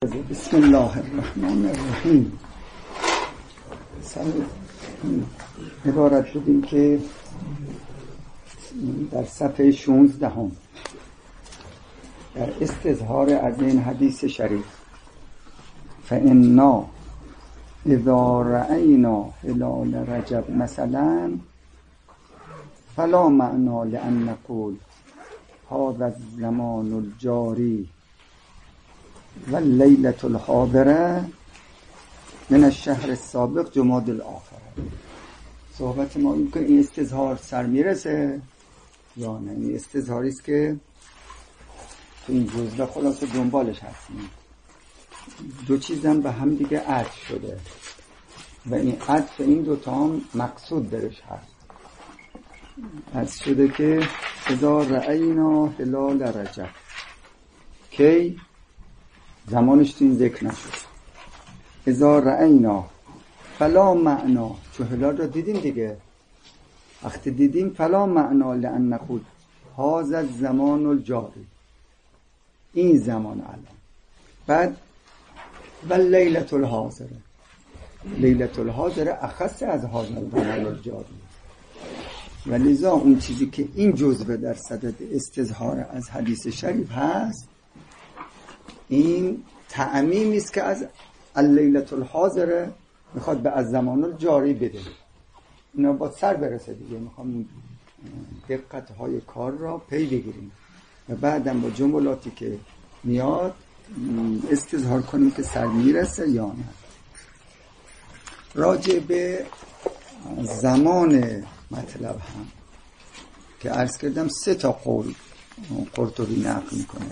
بسم الله الرحمن الرحیم. عبارت بودیم که در صفحه 16 در استظهار از این حدیث شریف فإنا اذا رأینا هلال رجب مثلا فلا معنا لأن نقول هذا الزمان الجاری و لیلة الحاضره من الشهر السابق جمادی الآخره. صحبت ما این که این استظهار سر میرسه یا نه. این استظهاری است که تو این جزوه خلاصه دنبالش هستیم. دو چیزم به هم دیگه عطف شده و این عطف این دوتا هم مقصود درش هست. عطف شده که اذا رأینا هلال رجب، کی زمانش تو این ذکر نشد. اذا رأینا فلا معنا، چون هلال را دیدیم دیگه، وقتی دیدیم فلا معنا لأن نقول هذا الزمان الجاری، این زمان الان. بعد و لیلة الحاضره، لیلة الحاضره اخص از هذا الزمان الجاری. و لذا اون چیزی که این جزوه در صدد استظهار از حدیث شریف هست، این تعمیمی است که از لیلة الحاضره میخواد به از زمان الجاری بده. اینا با سر برسه دیگه، میخوام دقت های کار را پی بگیریم و بعدم با جملاتی که میاد استظهار کنیم که سر میرسه یا نه. راجع به زمان مطلب هم که عرض کردم 3 تا قول قرطبی نقل میکنه.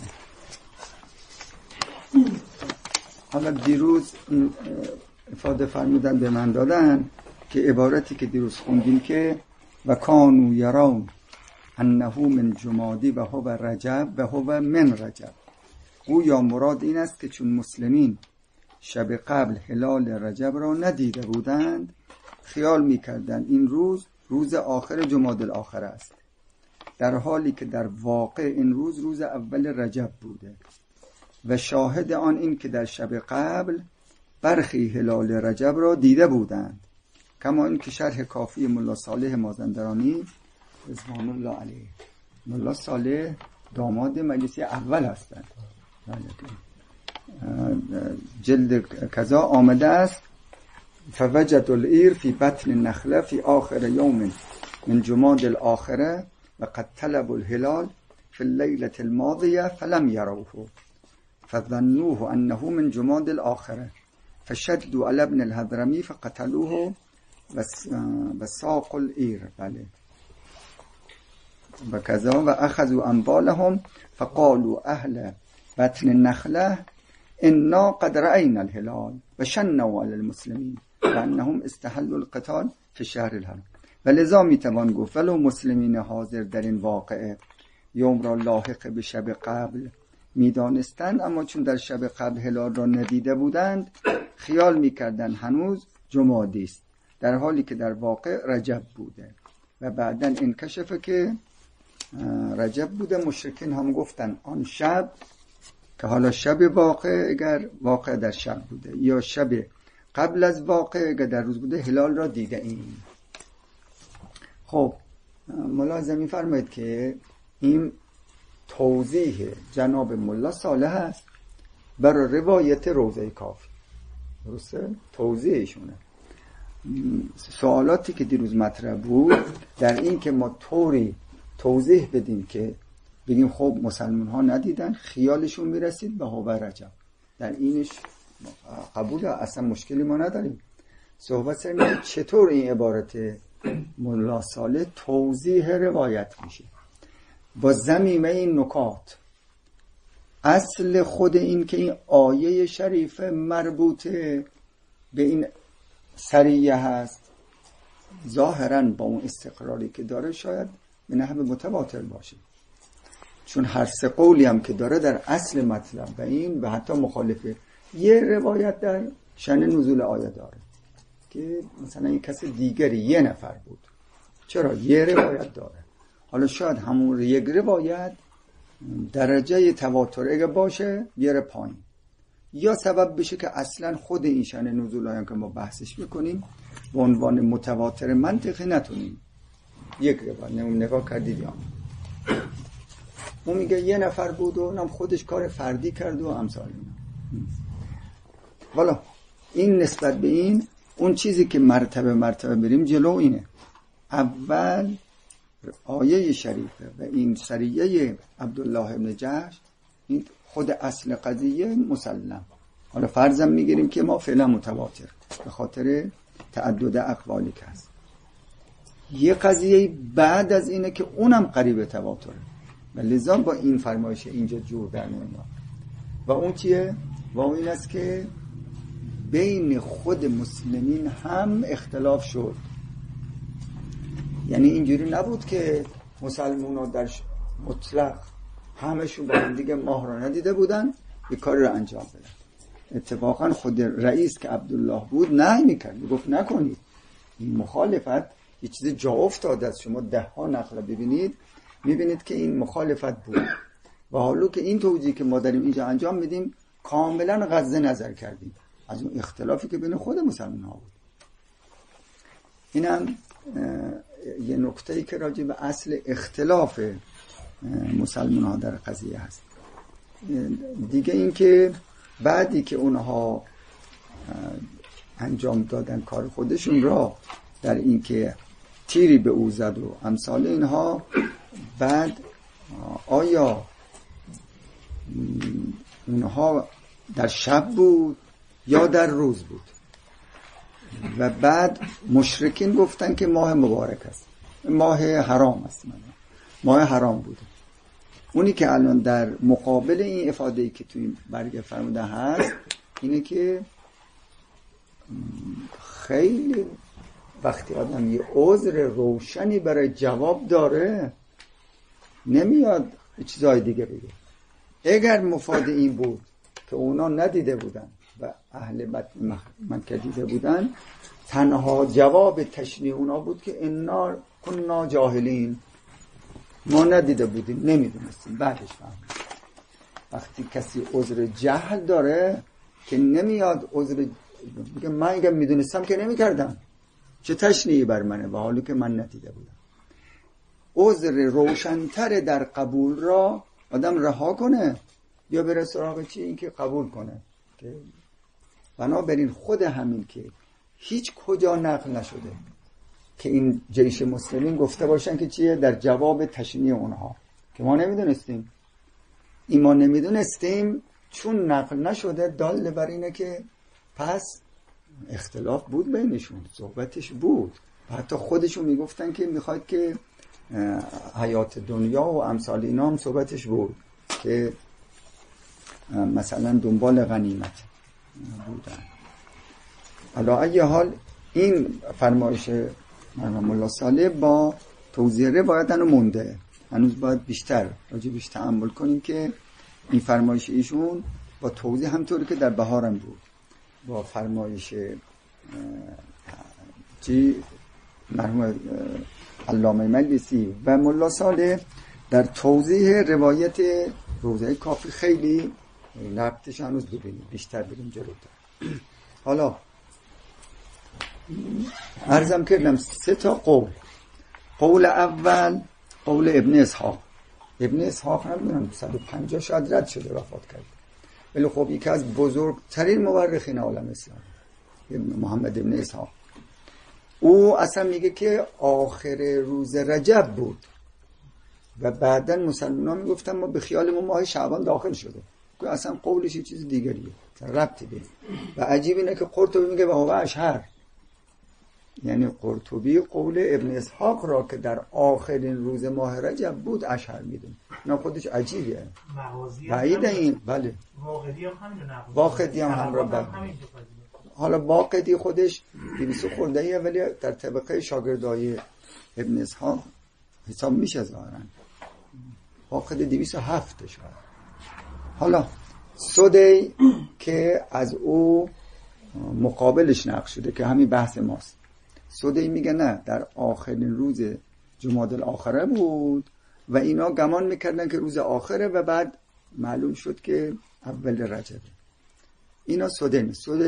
حالا دیروز افاده فرمودن به من دادن که عبارتی که دیروز خوندیم که و کانوا یرون انه من جمادی و هو رجب و هو من رجب، گویا مراد این است که چون مسلمین شب قبل هلال رجب را ندیده بودند، خیال میکردند این روز آخر جمادی الاخر است، در حالی که در واقع این روز اول رجب بوده و شاهد آن این که در شب قبل برخی هلال رجب را دیده بودند، کما این که شرح کافی ملا صالح مازندرانی رضوان الله علیه، ملا صالح داماد مجلسی اول هستند، جلد کذا آمده است فوجد العیر فی بطن النخله فی آخر یوم من جمادی الاخره و قد طلبوا الهلال فی اللیلة الماضیه فلم یروه فظنوه انه من جمادی الاخره فشدوا على ابن الحضرمی فقتلوه و ساقوا العیر بله و کذا و اخذوا اموالهم فقالوا اهل بطن النخله انا قد رأینا الهلال و شنوا علی المسلمین و انهم استحلوا القتال فی شهر الحرم. و لذا میتوان گفت ولو مسلمین حاضر در این واقعه یوم را لاحق به شب قبل میدانستند، اما چون در شب قبل هلال را ندیده بودند خیال میکردند هنوز جمادی است، در حالی که در واقع رجب بوده و بعداً انکشف که رجب بوده. مشرکین هم گفتن آن شب که حالا شب واقع اگر واقع در شب بوده یا شب قبل از واقع اگر در روز بوده هلال را دیده ایم. خب ملاحظه می‌فرمایید که این توضیح جناب ملا صالح است برای روایت روضه کافی، درسته؟ توضیحشونه. سوالاتی که دیروز مطرح بود در این که ما طوری توضیح بدیم که بگیم خب مسلمان ها ندیدن، خیالشون میرسید به هو رجب، در اینش قبول اصلا مشکلی ما نداریم. صحبت سر اینه چطور این عبارت ملا صالح توضیح روایت میشه با ضمیمه این نکات. اصل خود این که این آیه شریفه مربوطه به این سریه هست، ظاهراً با اون استقراری که داره شاید به نحو متواتر باشه، چون هر 3 قولی هم که داره در اصل مطلب و این و حتی مخالفه. یه روایت در شأن نزول آیه داره که مثلا این کس دیگری 1 نفر بود، چرا یه روایت داره. حالا شاید همون یک روایت درجه تواتر اگه باشه بیاره پایین، یا سبب بشه که اصلا خود این شأن نزول آیان که ما بحثش بکنیم به عنوان متواتر منطقی نتونیم. یک روایت نگاه کردید یا اون میگه یه نفر بود و اونم خودش کار فردی کرد و امثال اینا. والا این نسبت به این اون چیزی که مرتبه بریم جلو اینه. اول آیه شریفه و این سریه عبدالله ابن جحش، این خود اصل قضیه مسلم. حالا فرضم میگیریم که ما فعلا متواتر به خاطر تعدد اقوالی که هست. یه قضیه بعد از اینه که اونم قریب تواتره و لذا با این فرمایش اینجا جور در نمیاد. و اون چیه؟ و اون این است که بین خود مسلمین هم اختلاف شد. یعنی اینجوری نبود که مسلمان ها در مطلق همشون با هم دیگه ماه را ندیده بودن یه کاری را انجام بدن. اتفاقا خود رئیس که عبدالله بود نهی میکرد، گفت نکنید. این مخالفت یه چیز جا افتاده است. شما 10 نقل ببینید میبینید که این مخالفت بود و حالا که این توجیه که ما داریم اینجا انجام میدیم کاملا غض نظر کردیم از اون اختلافی که بین خود مسلمان ها بود. اینم یه نکته‌ای که راجع به اصل اختلاف مسلمان ها در قضیه هست. دیگه این که بعدی که اونها انجام دادن کار خودشون را در این که تیری به او زد و امثال اینها، بعد آیا اونها در شب بود یا در روز بود؟ و بعد مشرکین گفتن که ماه مبارک است، ماه حرام است، ماه حرام بوده. اونی که الان در مقابل این افاده‌ای که توی برگه فرموده هست اینه که خیلی وقتی آدم یه عذر روشنی برای جواب داره نمیاد چیزای دیگه بگه. اگر مفاد این بود که اونا ندیده بودن و اهل بطن مکه دیده بودن، تنها جواب تشنیع اونا بود که انا کنا جاهلین، ما ندیده بودیم نمیدونستیم. بعدش فهمید. وقتی کسی عذر جهل داره که نمیاد عذر میگه من اگه میدونستم که نمیکردم، چه تشنیعی بر منه و حالی که من ندیده بودم. عذر روشنتر در قبول را آدم رها کنه یا بره سراغ چی؟ این که قبول کنه. که بنابراین خود همین که هیچ کجا نقل نشده که این جیش مسلمین گفته باشن که چیه در جواب تشنیع اونها که ما نمیدونستیم. این ما نمیدونستیم چون نقل نشده دال بر اینه که پس اختلاف بود بینشون، صحبتش بود. حتی خودشون میگفتن که میخواید که حیات دنیا و امثال اینا هم صحبتش بود که مثلا دنبال غنیمت بودن. علا ای حال این فرمایش مرحوم الله صالح با توضیح روایت هنو مونده، هنوز باید بیشتر راجبش تأمل کنیم که این فرمایش ایشون با توضیح همطوری که در بهارم بود با فرمایش مرحوم علامه مجلسی و ملا صالح در توضیح روایت روزه کافی خیلی ربطش هنوز ببینیم، بیشتر بریم جلوتر. حالا عرضم کردم 3 قول. قول اول قول ابن اسحاق. ابن اسحاق نمیدونم 150 شاید رد شده وفات کرد، ولی خب یکی از بزرگترین مورخین عالم اسلام محمد ابن اسحاق، او اصلا میگه که آخر روز رجب بود و بعدن مسلمان ها میگفتن ما به خیالمون ماه شعبان داخل شده، که اصلا قولش یه چیز دیگریه ربطی به. و عجیب اینه که قرطبی میگه و هو اشهر، یعنی قرطبی قول ابن اسحاق را که در آخرین روز ماه رجب بود اشهر میدون. نه خودش عجیبه. بعید این. بله واقعی هم همراه بله. حالا باقی خودش 200 خورده‌ایه ولی در طبقه شاگردای ابن اسحاق حساب میشه ظاهرا. باقی 207 شاید. حالا سدی که از او مقابلش نقل شده که همین بحث ماست. سدی میگه نه در آخرین روز جمادی الاخره بود و اینا گمان میکردن که روز آخره و بعد معلوم شد که اول رجبه. اینا سده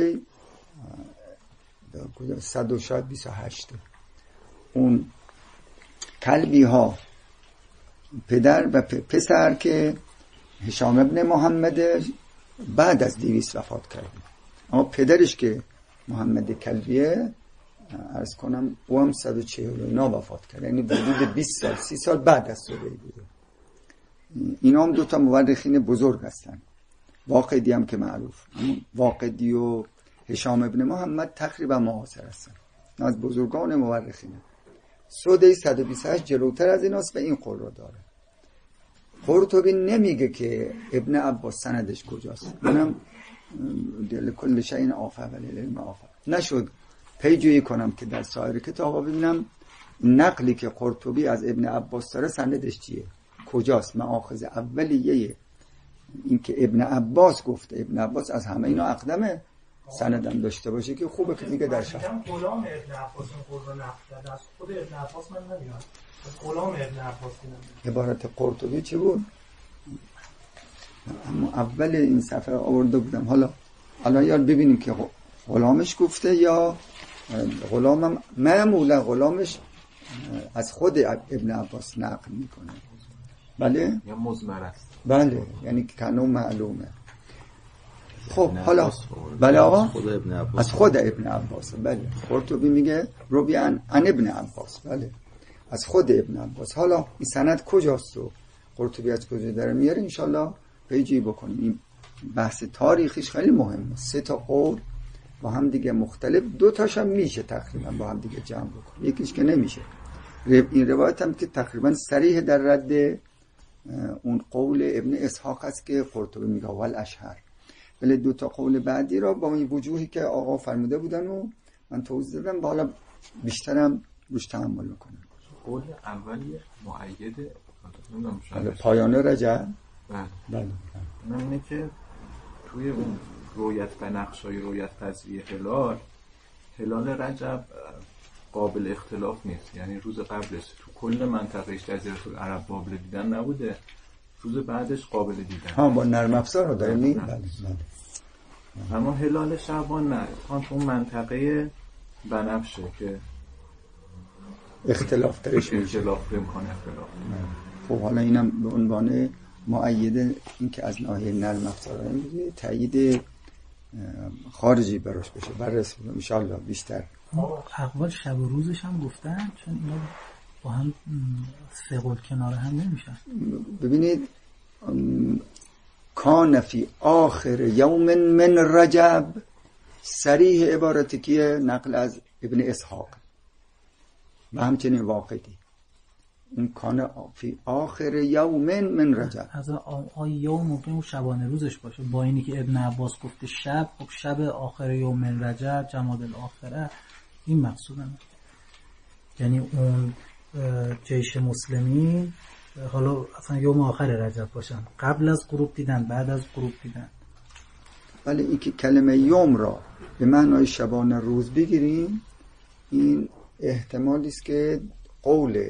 128. اون کلبی ها پدر و پسر که هشام ابن محمد بعد از 200 وفات کرده، اما پدرش که محمد کلبیه عرض کنم او هم 140 وفات کرده، یعنی حدود 20 سال 30 سال بعد از سده بوده. اینا هم 2 مورخین بزرگ هستن. واقدی هم که معروف، واقدی و هشام ابن محمد تقریبا معاصر هستن، از بزرگان مورخینه. سده 128 جلوتر از ایناست و این قول رو داره. قرطبی نمیگه که ابن عباس سندش کجاست. منم دل کل شیء آفه ولی العلم آفه نشد پیجویی کنم که در سایر کتابا ببینم نقلی که قرطبی از ابن عباس داره سندش چیه، کجاست، مآخذ اولیه این که ابن عباس گفته. ابن عباس از همه اینا اقدمه، سندم داشته باشه که خوبه که دیگه در شهر غلام ابن عباس اون قول رو نقل کرده، از خود ابن عباس من نمیاد، از غلام ابن عباس میاد. عبارت قرطبی چی بود؟ اما اول این صفحه آورده بودم، حالا یاد ببینیم که غلامش گفته یا غلامم معمولا غلامش از خود ابن عباس نقل میکنه. بله؟ یا مضمر است. بله، یعنی که کنون معلومه. خب حالا بله آقا از خود ابن عباس. بله قرطبی میگه روی عن ابن عباس. بله از خود ابن عباس. حالا این سند کجاست و قرطبی از کجا داره میاره انشالله پیجی بکنیم. این بحث تاریخیش خیلی مهمه. 3 قول با هم دیگه مختلف، 2 هم میشه تقریبا با هم دیگه جمع بکنیم، یکیش که نمیشه. این روایت هم که تقریبا صریح در رد اون قول ابن اسحاق است که قرطبی میگه ول اشهر. ولی 2 قول بعدی را با این وجوهی که آقا فرموده بودن و من توضیح دادم و حالا بیشترم روش تأمل میکنم. قول اولی مؤیده پایانه رجب. بله اینه که توی اون رویت و نقشای رویت پذیری هلال رجب قابل اختلاف نیست، یعنی روز قبلش تو کل منطقه جزیره العرب قابل دیدن نبوده، روز بعدش قابل دیدن. با نرم افزار رو داریم. بله. اما هلال شعبان نه، تو اون منطقه بنفشه که اختلاف درش میشه. اختلاف. خب حالا اینم به عنوان مؤیده این که از ناحیه نرم افزار میگه تایید خارجی براش بشه بررسی ان شاء الله بیشتر. اقوال شب و روزش هم گفتن، چون اینا با هم 3 قول کنار هم نمیشن. ببینید کان فی آخر یوم من رجب، صریح عبارتی که نقل از ابن اسحاق و همچنین واقعی. این کان فی آخر یوم من رجب، از یوم ممکنه شبانه روزش باشه، با اینی که ابن عباس گفته شب، خب شب آخر یوم من رجب جمادی الاخره، این مقصودم. یعنی اون جیش مسلمین حالا اصلا یوم آخر رجب باشن، قبل از غروب دیدن، بعد از غروب دیدن. ولی این که کلمه یوم را به معنای شبانه روز بگیریم، این احتمالی است که قول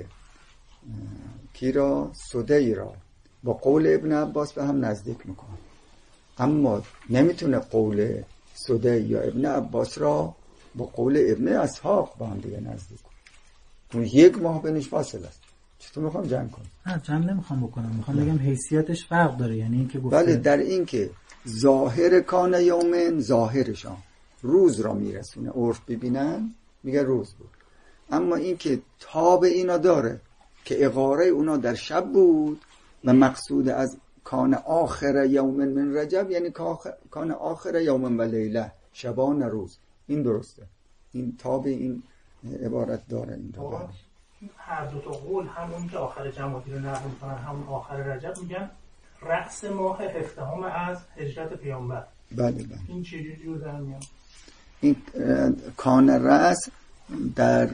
کی را سدی را با قول ابن عباس به هم نزدیک میکنه، اما نمیتونه قول سدی یا ابن عباس را با قول ابن اسحاق با هم دیگه نزدیک کنه. اون 1 ماه بینش فاصله است. چطور میخوام جمع کنم؟ نه جمع نمیخوام بکنم، میخوام بگم حیثیتش فرق داره. یعنی اینکه گفته بله در این که ظاهر کان یومن، ظاهرشان روز را میرسونه، عرف ببینن میگه روز بود، اما این که تاب اینا داره که اغاره اونا در شب بود و مقصود از کان آخر یوم من رجب یعنی کان آخر یوم و لیله، شبان روز. این درسته، این تاب این عبارت داره. این داره هر 2 قول، همون که آخر جمادی رو نقل میکنن، همون آخر رجب میگن رأس ماه 17 از هجرت پیامبر. بله. این چجوری جور در میاد؟ این کان رأس در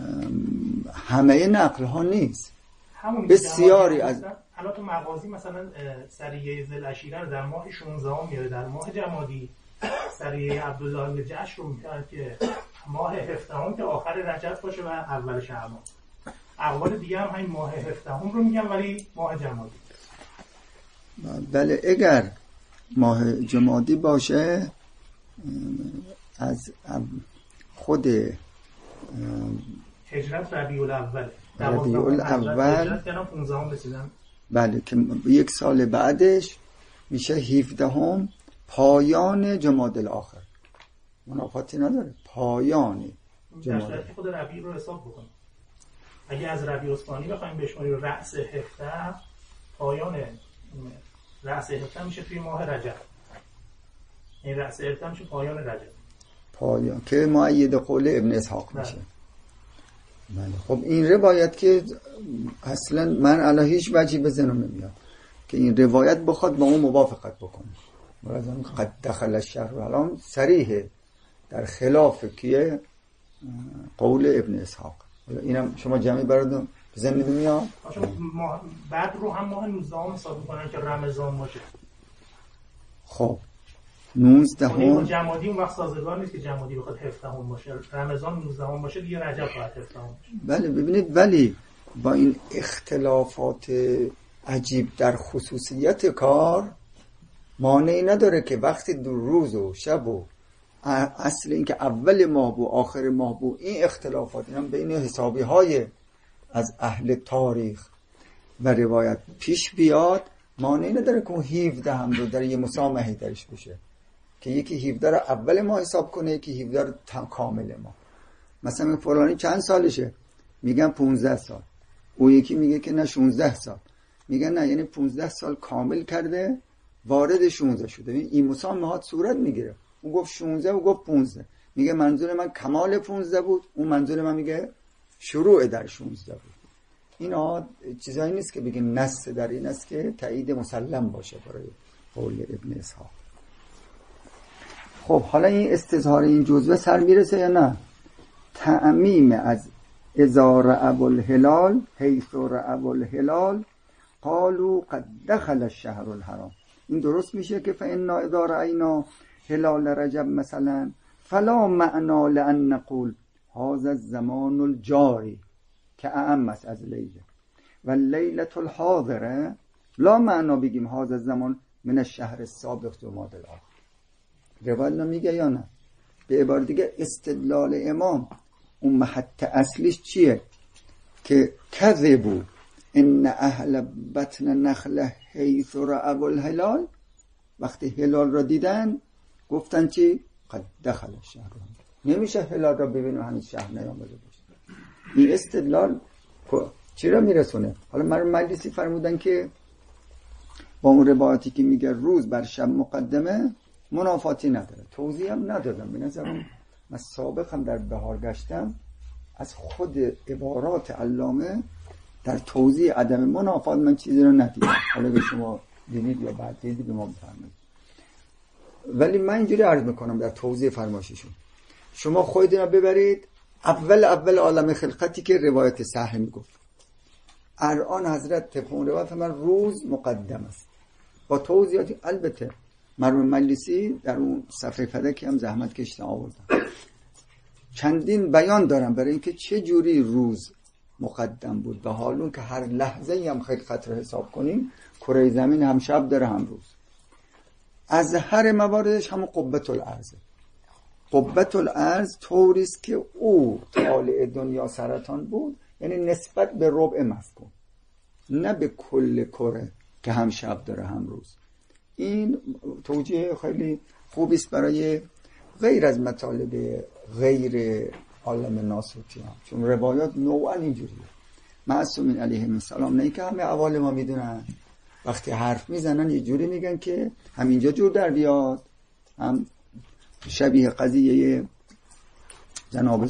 همه نقل ها نیست، بسیاری از الان تو مغازی مثلا سریه ذوالعشیره رو در ماه 16 میاره، در ماه جمادی سریه عبدالله بن جعش رو میگن که ماه 17 که آخر رجب باشه و اول شعبان. اقوال دیگه هم همین ماه 17 رو میگن ولی ماه جمادی. بله اگر ماه جمادی باشه از خود هجرت ربیع الاول هجرت کردن 15 رسیدن. بله که یک سال بعدش میشه 17 پایان جمادی الاخر. منافاتی نداره، پایان جمادی. در خود ربیع رو حساب بکنیم. اگه از ربیع الثانی بخوایم بشماریم رأس 17، پایان رأس 17 میشه توی ماه رجب. این رأس 17 میشه پایان رجب. پایان که مؤید قول ابن اسحاق میشه. بله. خب این روایت که اصلا من الان هیچ وجهی به ذهنم نمیاد که این روایت بخواد با اون موافقت بکنه. مرادم قد دخل الشهر الان صریحه در خلاف کیه؟ قول ابن اسحاق. اینم شما جمعی براتون به ذهن نمیاد؟ بعد رو هم ماه 19 حساب میکنن که رمضان باشه. خب 19 اون جمادی اون وقت سازگار نیست که جمادی بخواد 17 باشه، رمضان 19 باشه دیگه رجب باید 17 باشه. بله ببینید، ولی با این اختلافات عجیب در خصوصیت کار مانعی نداره که وقتی دو روز و شب و اصل این که اول ماه و آخر ماه و این اختلافات این هم بین حسابی های از اهل تاریخ و روایت پیش بیاد، مانعی نداره که اون 17 هم رو در یه مسامحه درش بشه که یکی 17 رو اول ماه حساب کنه، یکی 17 رو کامل ماه. مثلا فلانی چند سالشه؟ میگن 15 سال. او یکی میگه که نه 16 سال. میگن نه، یعنی 15 سال کامل کرده وارد 16 شده. این مسامحات صورت میگیره. اون گفت 16 و گفت 15. میگه منظور من کمال 15 بود، اون منظور من میگه شروع در 16 بود. اینا چیزایی نیست که بگه نص در این است که تایید مسلم باشه برای قول ابن اسحاق. خب حالا این استظهار این جزوه سر میرسه یا نه؟ تعمیم از اذا رأوا الهلال حیث رأوا الهلال قالوا قد دخل الشهر الحرام. این درست میشه که فإنا اذا رأینا هلال رجب مثلا فلا معنا لأن نقول هذا الزمان الجاری که اعم است از لیله و لیلة الحاضره لا معنا بگیم هذا الزمان من الشهر السابق جمادی الاخر. روایت میگه یا نه؟ به عبارت دیگه استدلال امام اون محط اصلیش چیه؟ که کذبوا ان اهل بطن نخله حیث رأوا الهلال، وقتی هلال را دیدن گفتن چی؟ قد دخل الشهر. نمیشه هلال را ببینیم هنوز شهر نیامده باشه. این استدلال چی را میرسونه؟ حالا مرحوم مجلسی فرمودن که با اون روایتی که میگه روز بر شب مقدمه منافاتی نداره. توضیح هم ندادم. به نظرم من سابق هم در بهار گشتم از خود عبارات علامه در توضیح عدم منافات من چیزی رو ندیدم. حالا به شما دیدید یا بعد دیدید به ما بفرمایید. ولی من اینجوری عرض میکنم در توضیح فرمایششون، شما خودتون رو ببرید اول عالم خلقتی که روایت صحیح میگفت. الان حضرت طبق اون روایت من روز مقدم است با توضیحاتی. البته مرحوم مجلسی در اون صفحه فدکی هم زحمت کشیدن آوردن، چندین بیان دارم برای اینکه چه جوری روز مقدم بود و حالون که هر لحظه هم خلقت رو حساب کنیم کره زمین هم شب داره هم روز. از هر مواردش هم قبة الارض. قبة الارض طوریست که او طالع دنیا سرطان بود، یعنی نسبت به ربع مفهوم، نه به کل کره که هم شب داره هم روز. این توجیه خیلی خوبی است برای غیر از مطالب غیر عالم ناسوتی هم، چون روایات نوعا اینجوریه. معصومین علیهم السلام نه که همه اول ما میدونن، وقتی حرف میزنن یه جوری میگن که همینجا جور در بیاد. هم شبیه قضیه جناب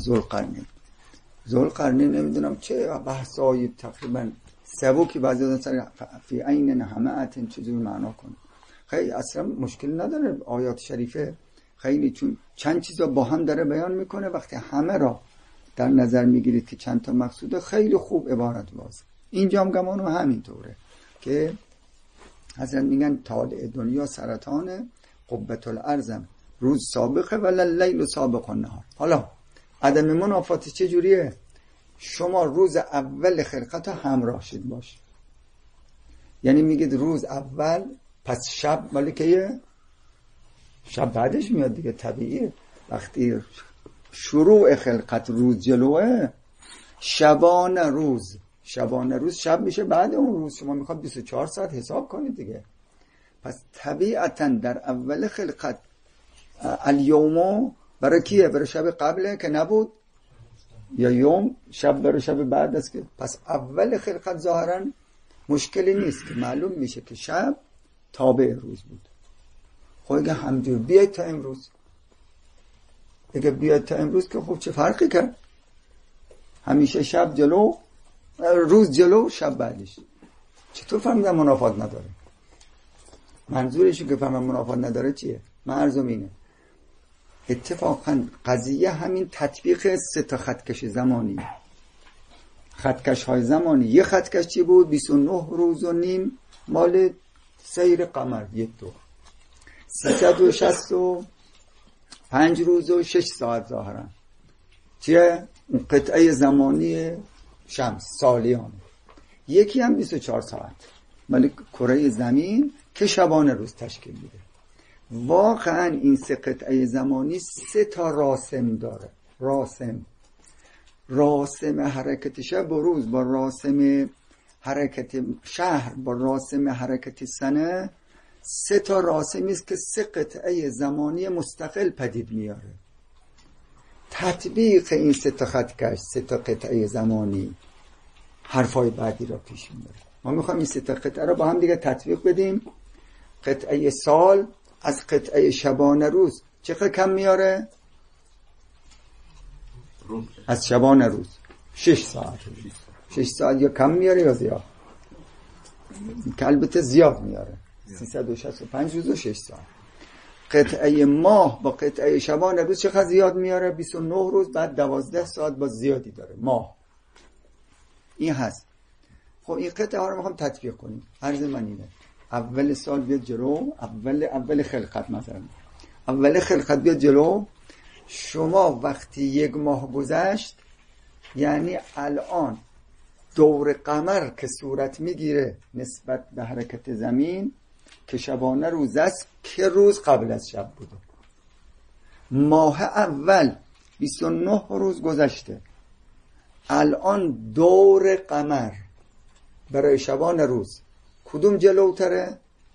ذوالقرنین نمیدونم چه بحثایی تقریبا سبکی بعضی از سر فی عین نهمه چجور معنا کنه. خیلی اصلا مشکل نداره آیات شریفه، خیلی چون چند چیزا با هم داره بیان میکنه، وقتی همه را در نظر میگیرید که چند تا مقصوده خیلی خوب عبارت باز. اینجا هم گمانو همینطوره که حضرت میگن طالع دنیا سرطانه، قبة الارض روز سابقه ولی اللیل سابق النهار. حالا عدم منافات چه جوریه؟ شما روز اول خلقت همراه شید باش، یعنی میگید روز اول پس شب مالی که شب بعدش میاد دیگه، طبیعیه. وقتی شروع خلقت روز جلوه، شبانه روز شب میشه بعد اون روز. شما میخواد 24 ساعت حساب کنید دیگه. پس طبیعتا در اول خلقت الیومو برای کیه؟ برای شب قبله که نبود، یا یوم شب برای شب بعد است که. پس اول خلقت ظاهرا مشکلی نیست که معلوم میشه که شب تابع روز بود. خب اگه همجور بیاید تا امروز، که خب چه فرقی کرد؟ همیشه شب جلو، روز جلو، شب بعدش. چطور فهمیدن منافات نداره؟ منظورشو که فهمیدن منافات نداره چیه؟ من عرضم اینه، اتفاقا قضیه همین تطبیق 3 خطکش زمانی، خطکش های زمانی. یه خطکش چی بود؟ 29 روز و نیم مال سیر قمر، یک دور 365 روز و 6 ساعت ظاهرا چیه؟ قطعه زمانی شمس سالیان. یکی هم 24 ساعت مال کره زمین که شبانه روز تشکیل میده. واقعا این 3 قطعه زمانی 3 تا راسم داره. راسم حرکت شب و روز با راسم حرکت شهر با راسم حرکت سنه، 3 تا راسمی است که 3 قطعه زمانی مستقل پدید میاره. تطبیق این 3 تا خطکش، 3 تا قطعه زمانی حرفای بعدی را پیش میبره. ما میخوایم این 3 تا قطعه را با هم دیگه تطبیق بدیم. قطعه سال از قطعه شبانه روز چقدر کم میاره؟ از شبانه روز 6 ساعت. 6 ساعت یا کم میاره یا زیاد؟ که البته زیاد میاره. 365 روز و 6 ساعت. قطعه ماه با قطعه شبانه روز چقدر زیاد میاره؟ 29 روز بعد 12 ساعت با زیادی داره ماه. این هست. خب این قطعه ها رو میخوام تطبیق کنیم. عرض من اینه، اول سال بیاد جلو، اول خلقت مثلا، اول خلقت بیاد جلو. شما وقتی 1 ماه گذشت، یعنی الان دور قمر که صورت میگیره نسبت به حرکت زمین که شبانه روز است، که روز قبل از شب بوده. ماه اول 29 روز گذشته، الان دور قمر برای شبانه روز کدوم جلوتره؟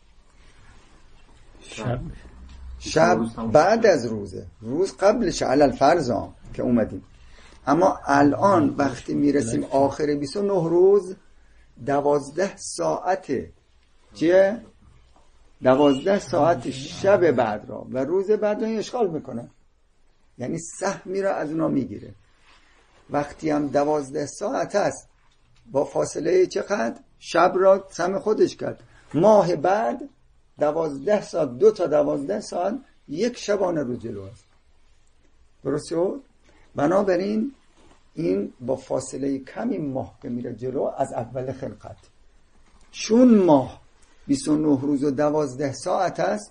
شب بعد از روزه، روز قبلش علل فرضام که اومدیم. اما الان وقتی میرسیم آخر 29 روز 12 ساعته. چیه؟ 12 ساعت شب بعد را و روز بعد را اشغال میکنه، یعنی سهمی را از اونا میگیره. وقتی هم 12 ساعت است با فاصله چقدر؟ شب را سهم خودش کرد. ماه بعد 12 ساعت، 2 تا 12 ساعت، 1 شبانه روز جلو است. درست شد؟ بنابراین این با فاصله کمی ماه که میره جلو از اول خلقت، چون ماه 29 روز و 12 ساعت است،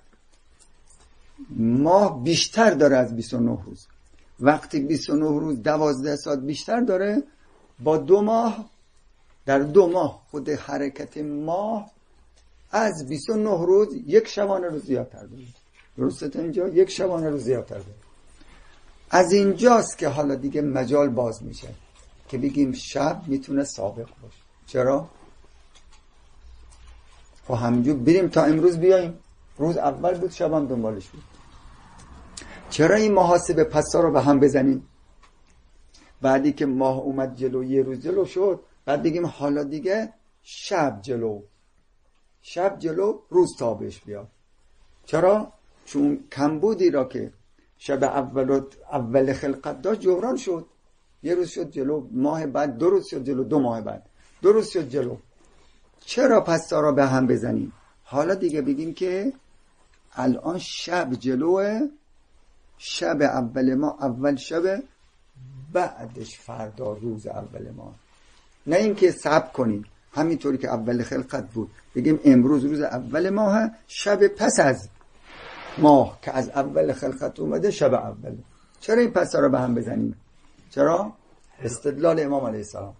ماه بیشتر داره از 29 روز. وقتی 29 روز 12 ساعت بیشتر داره، با 2 ماه، در 2 ماه خود حرکت ماه از 29 روز 1 شبانه روز زیادتر داره. درسته تا اینجا؟ 1 شبانه روز زیادتر داره. از اینجاست که حالا دیگه مجال باز میشه که بگیم شب میتونه سابق باشه. چرا؟ خب همینجور بریم تا امروز بیاییم، روز اول بود، شبان دنبالش بود. چرا این محاسبه پسا رو به هم بزنیم؟ بعدی که ماه اومد جلو، 1 روز جلو شد، بعد بگیم حالا دیگه شب جلو روز تابش بیاد. چرا؟ چون کمبودی را که شب اول خلقت داشت جبران شد. 1 روز شد جلو، ماه بعد 2 روز شد جلو، 2 ماه بعد 2 روز شد جلو. چرا پس را به هم بزنیم؟ حالا دیگه بگیم که الان شب جلوه، شب اول ما اول شب، بعدش فردا روز اول ما. نه اینکه صبر کنیم همینطوری که اول خلقت بود بگیم امروز روز اول ماه، شب پس از ماه که از اول خلقت اومده شب اول. چرا این پسا را به هم بزنیم؟ چرا؟ استدلال امام علیه السلام،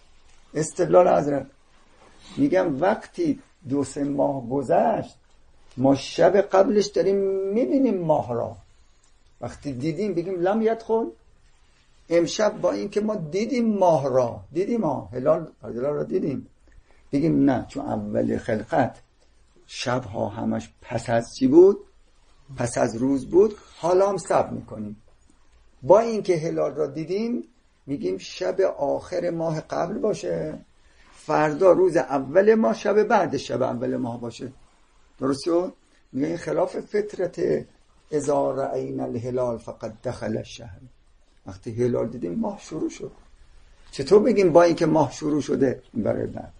استدلال حضرت. میگم وقتی 2-3 ماه گذشت، ما شب قبلش داریم میبینیم ماه را، وقتی دیدیم بگیم لم یدخل. امشب با این که ما دیدیم ماه را، دیدیم هلال را دیدیم، بگیم نه، چون اول خلقت شبها همش پس از چی بود؟ پس از روز بود، حالا هم صبر میکنیم. با این که هلال را دیدیم میگیم شب آخر ماه قبل باشه، فردا روز اول ماه، شب بعد شب اول ماه باشه. درست شد؟ میگه این خلاف فطرت اذا رأینا الهلال فقد دخل الشهر. وقتی هلال دیدیم ماه شروع شد. چطور بگیم با این که ماه شروع شده برای بعد؟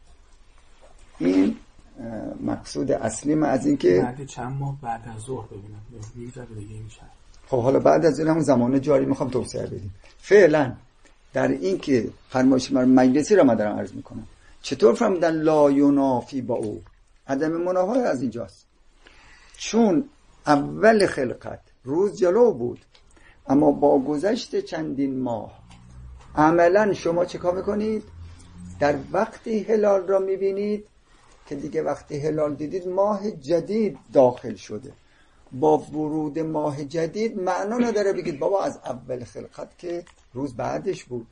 این مقصود اصلی ما از این که بعد چند ماه بعد از ظهر ببینم یه ذره دیگه میشه. خب حالا بعد از این همون زمان جاری میخوام توسعه بدیم. فعلا در این که فرمایش مجلسی را من دارم عرض میکنم، چطور فهمیدن لا ینافی با او؟ عدم منافی از اینجاست. چون اول خلقت روز جلو بود، اما با گذشت چندین ماه عملا شما چه کار میکنید؟ در وقتی هلال را میبینید که دیگه وقتی هلال دیدید ماه جدید داخل شده. با ورود ماه جدید معنا نداره بگید بابا از اول خلقت که روز بعدش بود.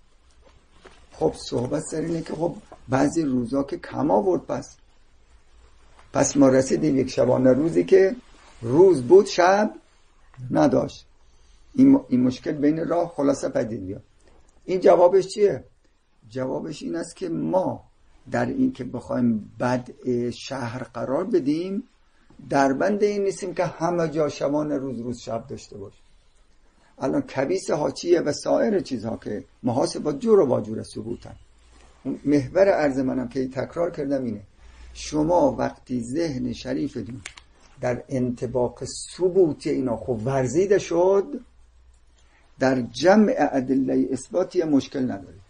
خب صحبت سر اینه که خب بعضی روزا که کم آورد، پس ما رسیدیم یک شبانه روزی که روز بود شب نداشت. این مشکل بین راه خلاصه پدید بیاد. این جوابش چیه؟ جوابش این است که ما در این که بخوایم بدء شهر قرار بدیم در بند این نیستیم که همه جا شبانه روز شب داشته باشه. الان کبیس حاچیه و سایر چیزها که محاسبات جور و باجور ثبوتن. محور عرض منم که تکرار کردم اینه، شما وقتی ذهن شریفتون در انطباق ثبوتی اینا خوب ورزیده شد، در جمع ادله اثباتی مشکل ندارید.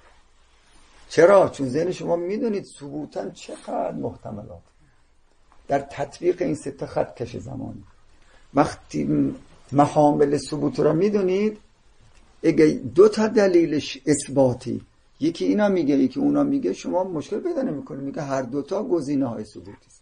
چرا؟ چون ذهن شما میدونید ثبوتاً چقدر محتملات. در تطبیق این سه تا خط کش زمانی وقتی محامل ثبوت را میدونید، اگه دو تا دلیلش اثباتی، یکی اینا میگه یکی اونا میگه، شما مشکل پیدا نمیکنید. میگه هر دوتا گزینه های ثبوتی است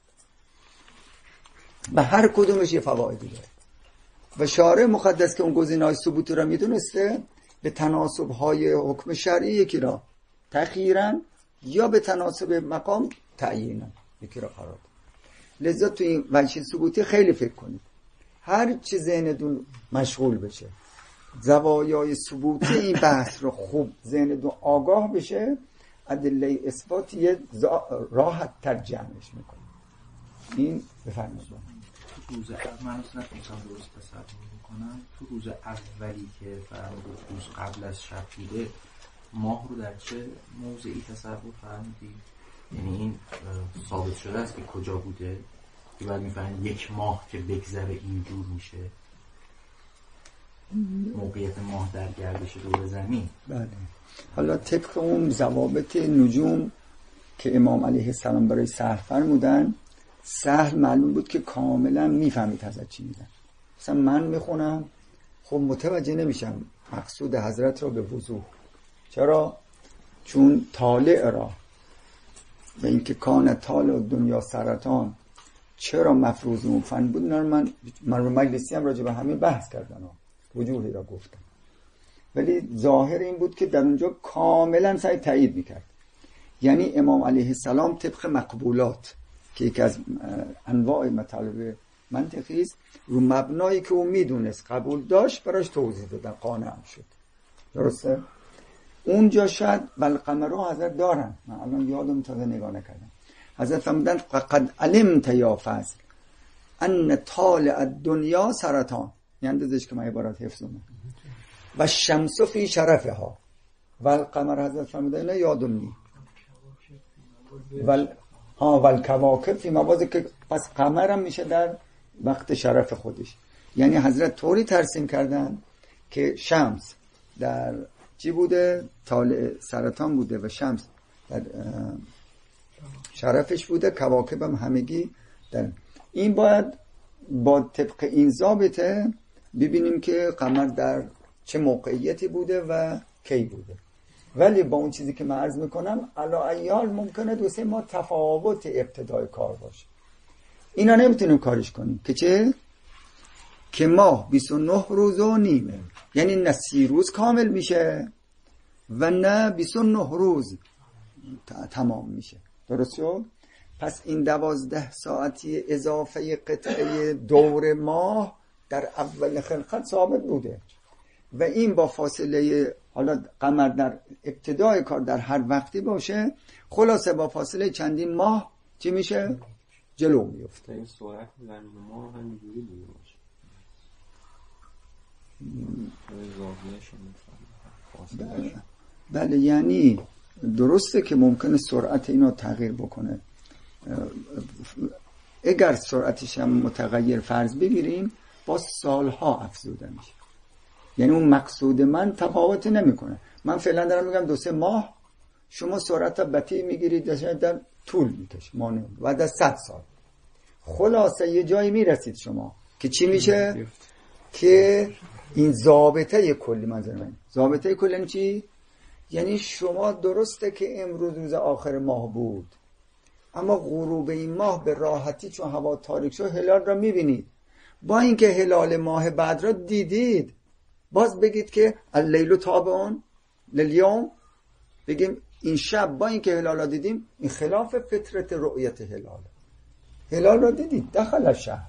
و هر کدومش یه فوایدی داره. و شارع مقدس که اون گزینه های ثبوتی را میدونسته، به تناسب های حکم شرعی یکی را تخییرن یا به تناسب مقام تعیینن یکی را قرار داد. لذا تو این وجه ثبوتی خیلی فکر کنید. هر چی ذهنتون مشغول بشه، زوایای ثبوتی این بحث رو خوب ذهنتون آگاه بشه، ادله اثباتی یه راحت تر جمعش میکنه. این بفرمایید. روز اول من اصلا نمیتونم درست تصور بکنم. تو روز اولی که فرمودید روز قبل از شب بوده، ماه رو در چه موضعی تصور فرمودید؟ یعنی این ثابت شده است که کجا بوده که بعد میفهمید یک ماه که بگذره اینجور میشه موقعیت ماه در گردش دور زمین؟ بله. حالا طبق اون ضوابط نجوم که امام علیه السلام برای سهل فرمودن، سهل معلوم بود که کاملا میفهمید حضرت چی میگن. مثلا من میخونم خب متوجه نمیشم مقصود حضرت را به وضوح. چرا؟ چون طالع را و اینکه کان طالع دنیا سرطان چرا مفروض اون فن بود، من رو مجلسی هم راجع به همین بحث کردن، وجوهی را گفتم. ولی ظاهر این بود که در اونجا کاملا سعی تایید میکرد. یعنی امام علیه السلام طبق مقبولات که یکی از انواع مطالب منطقی است، رو مبنایی که او میدونست قبول داشت براش توضیح دادن، قانع شد. درسته؟ اونجا شاید والقمر حضرت دارن، من الان یادم تازه نگاه نکردم. حضرت فرمودن قد علمت یا فضل ان طالع الدنیا سرطان، یعنی اندازش که من عبارت حفظم، و شمس فی شرفها والقمر. حضرت فرمودن نه یادم نی والکواکب فی موازی، که پس قمر هم میشه در وقت شرف خودش. یعنی حضرت طوری ترسیم کردن که شمس در چی بوده؟ طالع سرطان بوده و شمس در شرفش بوده، کواکب هم همگی در این. باید با طبق این ضابطه ببینیم که قمر در چه موقعیتی بوده و کی بوده. ولی با اون چیزی که من عرض میکنم علا ایال ممکنه دو سه ما تفاوت ابتدای کار باشه. اینا نمیتونیم کارش کنیم که چه؟ که ماه 29 روز و نیمه، یعنی نه 30 روز کامل میشه و نه 29 روز تمام میشه. درست شد؟ پس این 12 ساعتی اضافه قطعه دور ماه در اول خلقت ثابت بوده و این با فاصله، حالا قمر در ابتدای کار در هر وقتی باشه، خلاصه با فاصله چندین ماه چی میشه؟ جلو میفته. این سرعت زمین ما همینجوری بوده باشه. بله یعنی درسته که ممکنه سرعت اینو تغییر بکنه. اگر سرعتش هم متغیر فرض بگیریم با سالها افزوده میشه، یعنی اون مقصود من تفاوتی نمیکنه. من فعلا دارم میگم 2-3 ماه، شما سرعت بطیء میگیرید در طول میکشه مانع بعد از 100 سال. خلاصه یه جایی میرسید شما که چی میشه؟ که این ضابطه کلی، منظورم ضابطه کلی یعنی چی؟ یعنی شما درسته که امروز روز آخر ماه بود، اما غروب این ماه به راحتی چون هوا تاریک شد هلال را میبینید. با اینکه هلال ماه بعد را دیدید، باز بگید که اللیل تابع لیلیوم، بگیم این شب با اینکه هلال را دیدیم، این خلاف فطرت رؤیت هلال را دیدید داخل شهر.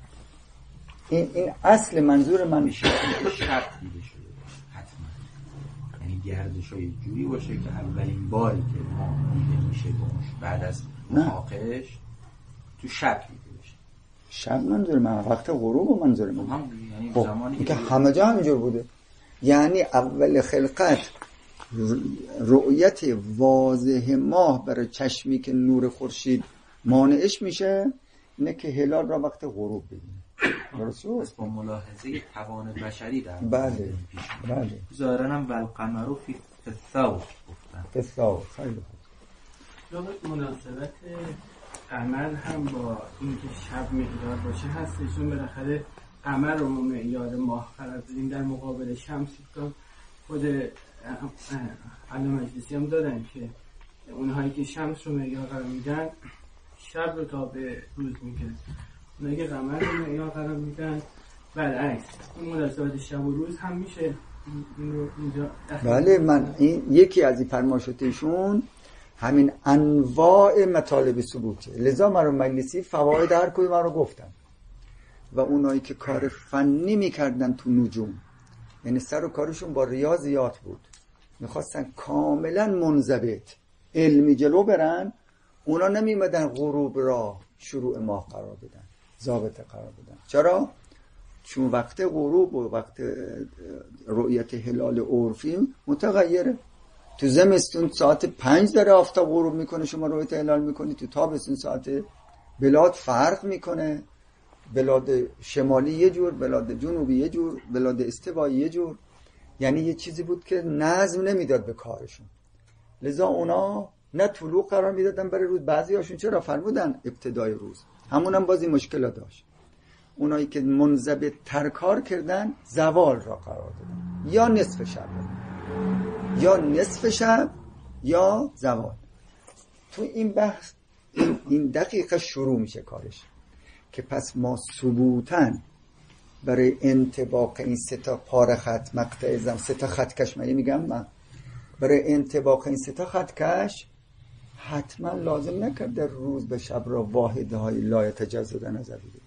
این اصل منظور من میشه. شب دیده شده حتما، یعنی گردش های جوری باشه که اولین باری که ما دیده میشه بعد از محاقش تو شب دیده بشه. شب منظور من وقت غروب منظور من، یعنی خب زمانی که همه جا همینجور بوده. یعنی اول خلقت رؤیت واضح ماه برای چشمی که نور خورشید مانعش میشه، اینه که هلال را وقت غروب ببینه. درست است؟ با ملاحظه توان بشری در بله بله ظاهرا هم والقمر فی الثور گفتن. الثور خیلی خوب. لابد مناسبت قمر هم با اینکه شب مقدار باشه هست، چون بالاخره قمر رو معیار ماه قرار دادیم در مقابل شمس. خود علامه مجلسی هم دادن که اونهایی که شمس رو معیار قرار میدن شب رو تا به روز میگیرن، اونهایی که قمر رو معیار قرار میدن برعکس. اون مناسبت شب و روز هم میشه این رو اینجا بله. من این یکی از این فرمایشاتشون همین انواع مطالب ثبوته. لذا مرحوم مجلسی فواید هر کوی من رو گفتن و اونایی که کار فنی میکردن تو نجوم، یعنی سر و کارشون با ریاضیات بود، میخواستن کاملا منضبط علمی جلو برن، اونا نمیمدن غروب را شروع ماه قرار بدن، ضابطه قرار بدن. چرا؟ چون وقت غروب و وقت رؤیت هلال عرفی متغیره. تو زمستون ساعت 5 داره آفتاب غروب میکنه، شما رؤیت هلال میکنی. تو تابستون ساعت بلاد فرق میکنه، بلاد شمالی یه جور، بلاد جنوبی یه جور، بلاد استوایی یه جور. یعنی یه چیزی بود که نظم نمیداد به کارشون. لذا اونا نه طلوع قرار میدادن برای روز. بعضی هاشون چرا فرمودن ابتدای روز، همون هم بازی مشکل داشت. اونایی که منضبط تر کار کردن زوال را قرار دادن، یا نصف شب یا نصف شب یا زوال. تو این بحث این دقیقه شروع میشه کارش که پس ما ثبوتاً برای انطباق این 3 پاره خط مقطع زم 3 خط کش، میگم من برای انطباق این 3 خط کش حتما لازم نکرد در روز به شب را واحده های لا یتجزا در نظر بگیریم.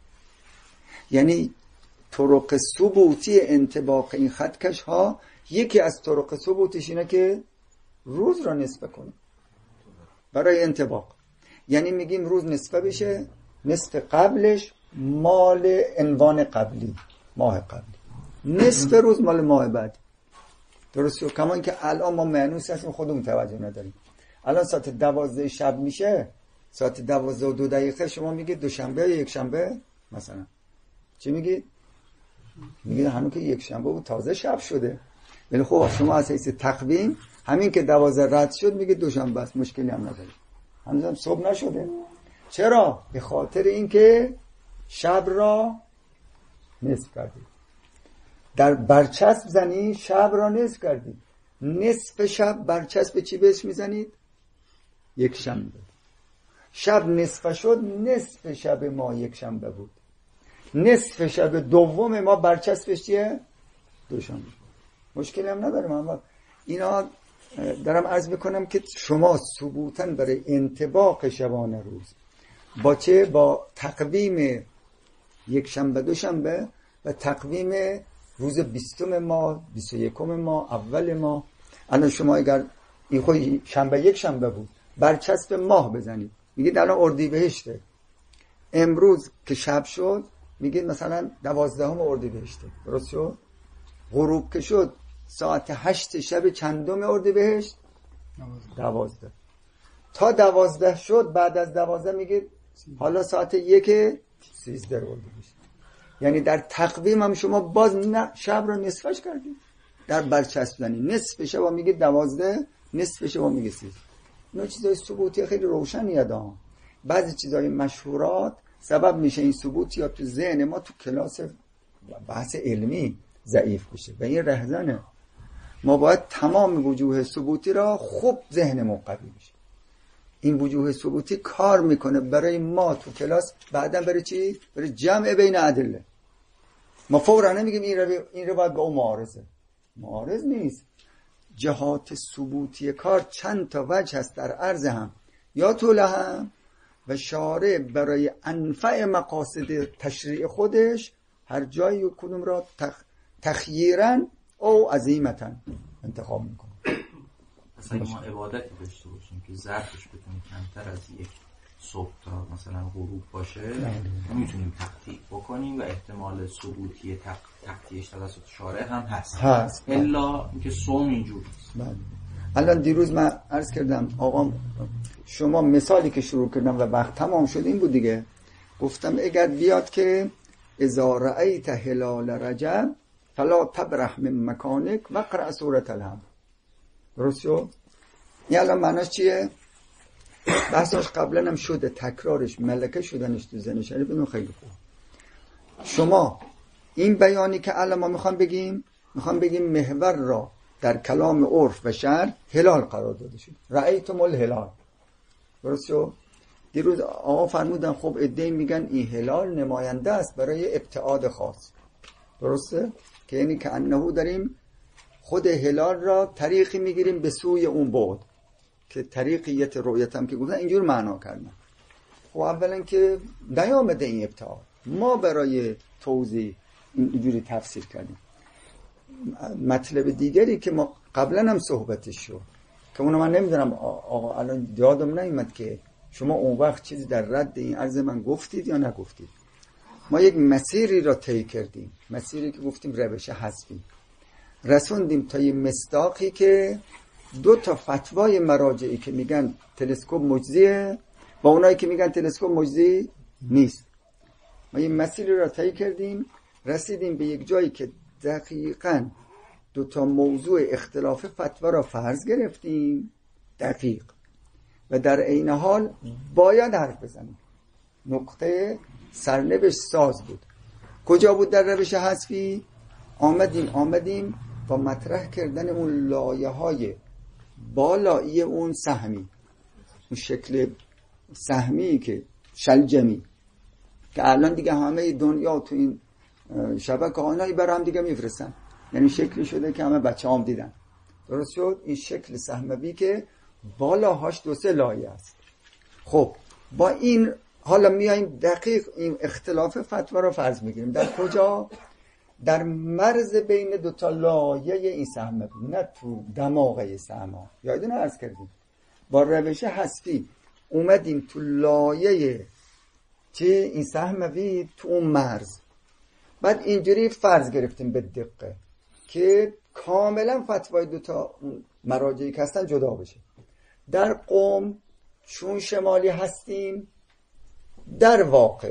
یعنی طرق ثبوتی انطباق این خط کش ها، یکی از طرق ثبوتش اینه که روز را نصف کنیم برای انطباق. یعنی میگیم روز نصفه بشه، نصف قبلش مال عنوان قبلی، ماه قبلی، نصف روز مال ماه بعد. درسته؟ کما اینکه الان ما مانوس هستیم خودمون توجه نداریم. الان ساعت 12 شب میشه، ساعت 12:02 شما میگید دوشنبه یا یک شنبه مثلا، چی میگید؟ میگید همون که یک شنبه بود تازه شب شده. ولی خب شما از حیث تقویم همین که 12 رد شد میگید دوشنبه است، مشکلی هم نداره. هنوزم صبح نشده. چرا؟ به خاطر اینکه شب را نصف کردید. در برچسب زنی شب را نصف کردید. نصف شب برچسب چی بهش میزنید؟ یک شنبه. شب نصف شد، نصف شب ما یک شنبه بود، نصف شب دوم ما برچسبش چیه؟ دوشنبه. مشکلی هم ندارم، اما اینا دارم عرض میکنم که شما ثبوتاً برای انطباق شبانه روز با چه؟ با تقویم یک شنبه دوشنبه و تقویم روز 20 ما 21 ما اول ما. الان شما اگر این خود شنبه یک شنبه بود برچسب ماه بزنید میگید الان اردیبهشته، امروز که شب شد میگید مثلا 12 اردیبهشته، درست شد؟ غروب که شد ساعت 8 شب چندم اردیبهشت؟ 12. تا 12 شد، بعد از 12 میگید حالا ساعت 1:13 اردیبهشت. یعنی در تقویم هم شما باز شب رو نصفش کردید در برچسب زنی، نصف شب هم میگید 12، نصف شب هم میگید 13. اینا چیزای ثبوتی خیلی روشنیه دا. بعضی چیزای مشهورات سبب میشه این ثبوت یا تو ذهن ما تو کلاس بحث علمی ضعیف بشه و این رهزنه. ما باید تمام وجوه ثبوتی را خوب ذهنمون قوی بشه. این وجوه ثبوتی کار میکنه برای ما تو کلاس، بعداً برای چی؟ برای جمع بین ادله. ما فوراً نمیگیم این رو باید با اون معارض نیست. جهات ثبوتی کار چند تا وجه هست در عرض هم یا طول هم، و شارع برای انفع مقاصد تشریع خودش هر جایی کدوم را تخییراً او عزیمتاً انتخاب میکنه. مثلا ما عبادتی داشته باشیم که ظرفش بتونه کمتر از یک صبح تا مثلا غروب باشه، میتونیم تقطیع بکنیم و احتمال ثبوتی تقطیعش توسط شارع هم هست. الا اینکه صوم اینجور است. الان دیروز من عرض کردم آقا شما مثالی که شروع کردم و وقت تمام شد این بود دیگه، گفتم اگر بیاد که اذا رأیت هلال رجب فلا تبرح من مکانک و اقرأ سورة الحمد. درست شد؟ این الان معناش چیه؟ بحثاش قبلا هم شده، تکرارش ملکه شدنش تو ذهن شریف اینو خیلی خوب. شما این بیانی که الان ما میخوام بگیم محور را در کلام عرف و شرع هلال قرار داده شد. رأیتم الهلال. درست شد؟ دیروز آقا فرمودن خب عده‌ای میگن این هلال نماینده است برای ابتعاد خاص. درسته؟ که یعنی که انهو داریم خود هلال را طریقی میگیریم به سوی اون بعد که طریقیت رؤیت هم که گفتن اینجور معنا کردن. خب اولا که نیامده این ابتعاد، ما برای توضیح اینجوری تفسیر کردیم. مطلب دیگری که ما قبلا هم صحبتش شد که اونو من نمیدونم آقا الان یادم نمیاد که شما اون وقت چیزی در رد این عرض من گفتید یا نگفتید. ما یک مسیری را طی کردیم، مسیری که گفتیم روش حذفی، رسوندیم تا یه مصداقی که 2 تا فتوای مراجعی که میگن تلسکوپ معجزیه با اونایی که میگن تلسکوپ معجزی نیست. ما یه مسیری را طی کردیم، رسیدیم به یک جایی که دقیقاً 2 تا موضوع اختلاف فتوا را فرض گرفتیم دقیق و در عین حال باید حرف بزنیم. نقطه سرنوشت ساز بود. کجا بود در روش حذفی؟ آمدیم با مطرح کردن اون لایه‌های بالایی اون سهمی، اون شکل سهمی که شلجمی که الان دیگه همه دنیا تو این شبکه آنهایی برای هم دیگه میفرستن، یعنی شکلی شده که همه بچه هم دیدن. درست شد؟ این شکل سهمبی که بالاهاش 2-3 لایه است. خب با این حالا میاییم دقیق این اختلاف فتوا رو فرض میگیریم. در کجا؟ در مرز بین 2 تا لایه این سهمبی، نه تو دماغه سهم‌ها. یادتونه عرض کردیم با روش حذفی اومدیم تو لایه این سهمبی تو اون مرز، بعد اینجوری فرض گرفتیم به دقت که کاملا فتوای 2 تا مراجعی که هستن جدا بشه. در قم چون شمالی هستیم در واقع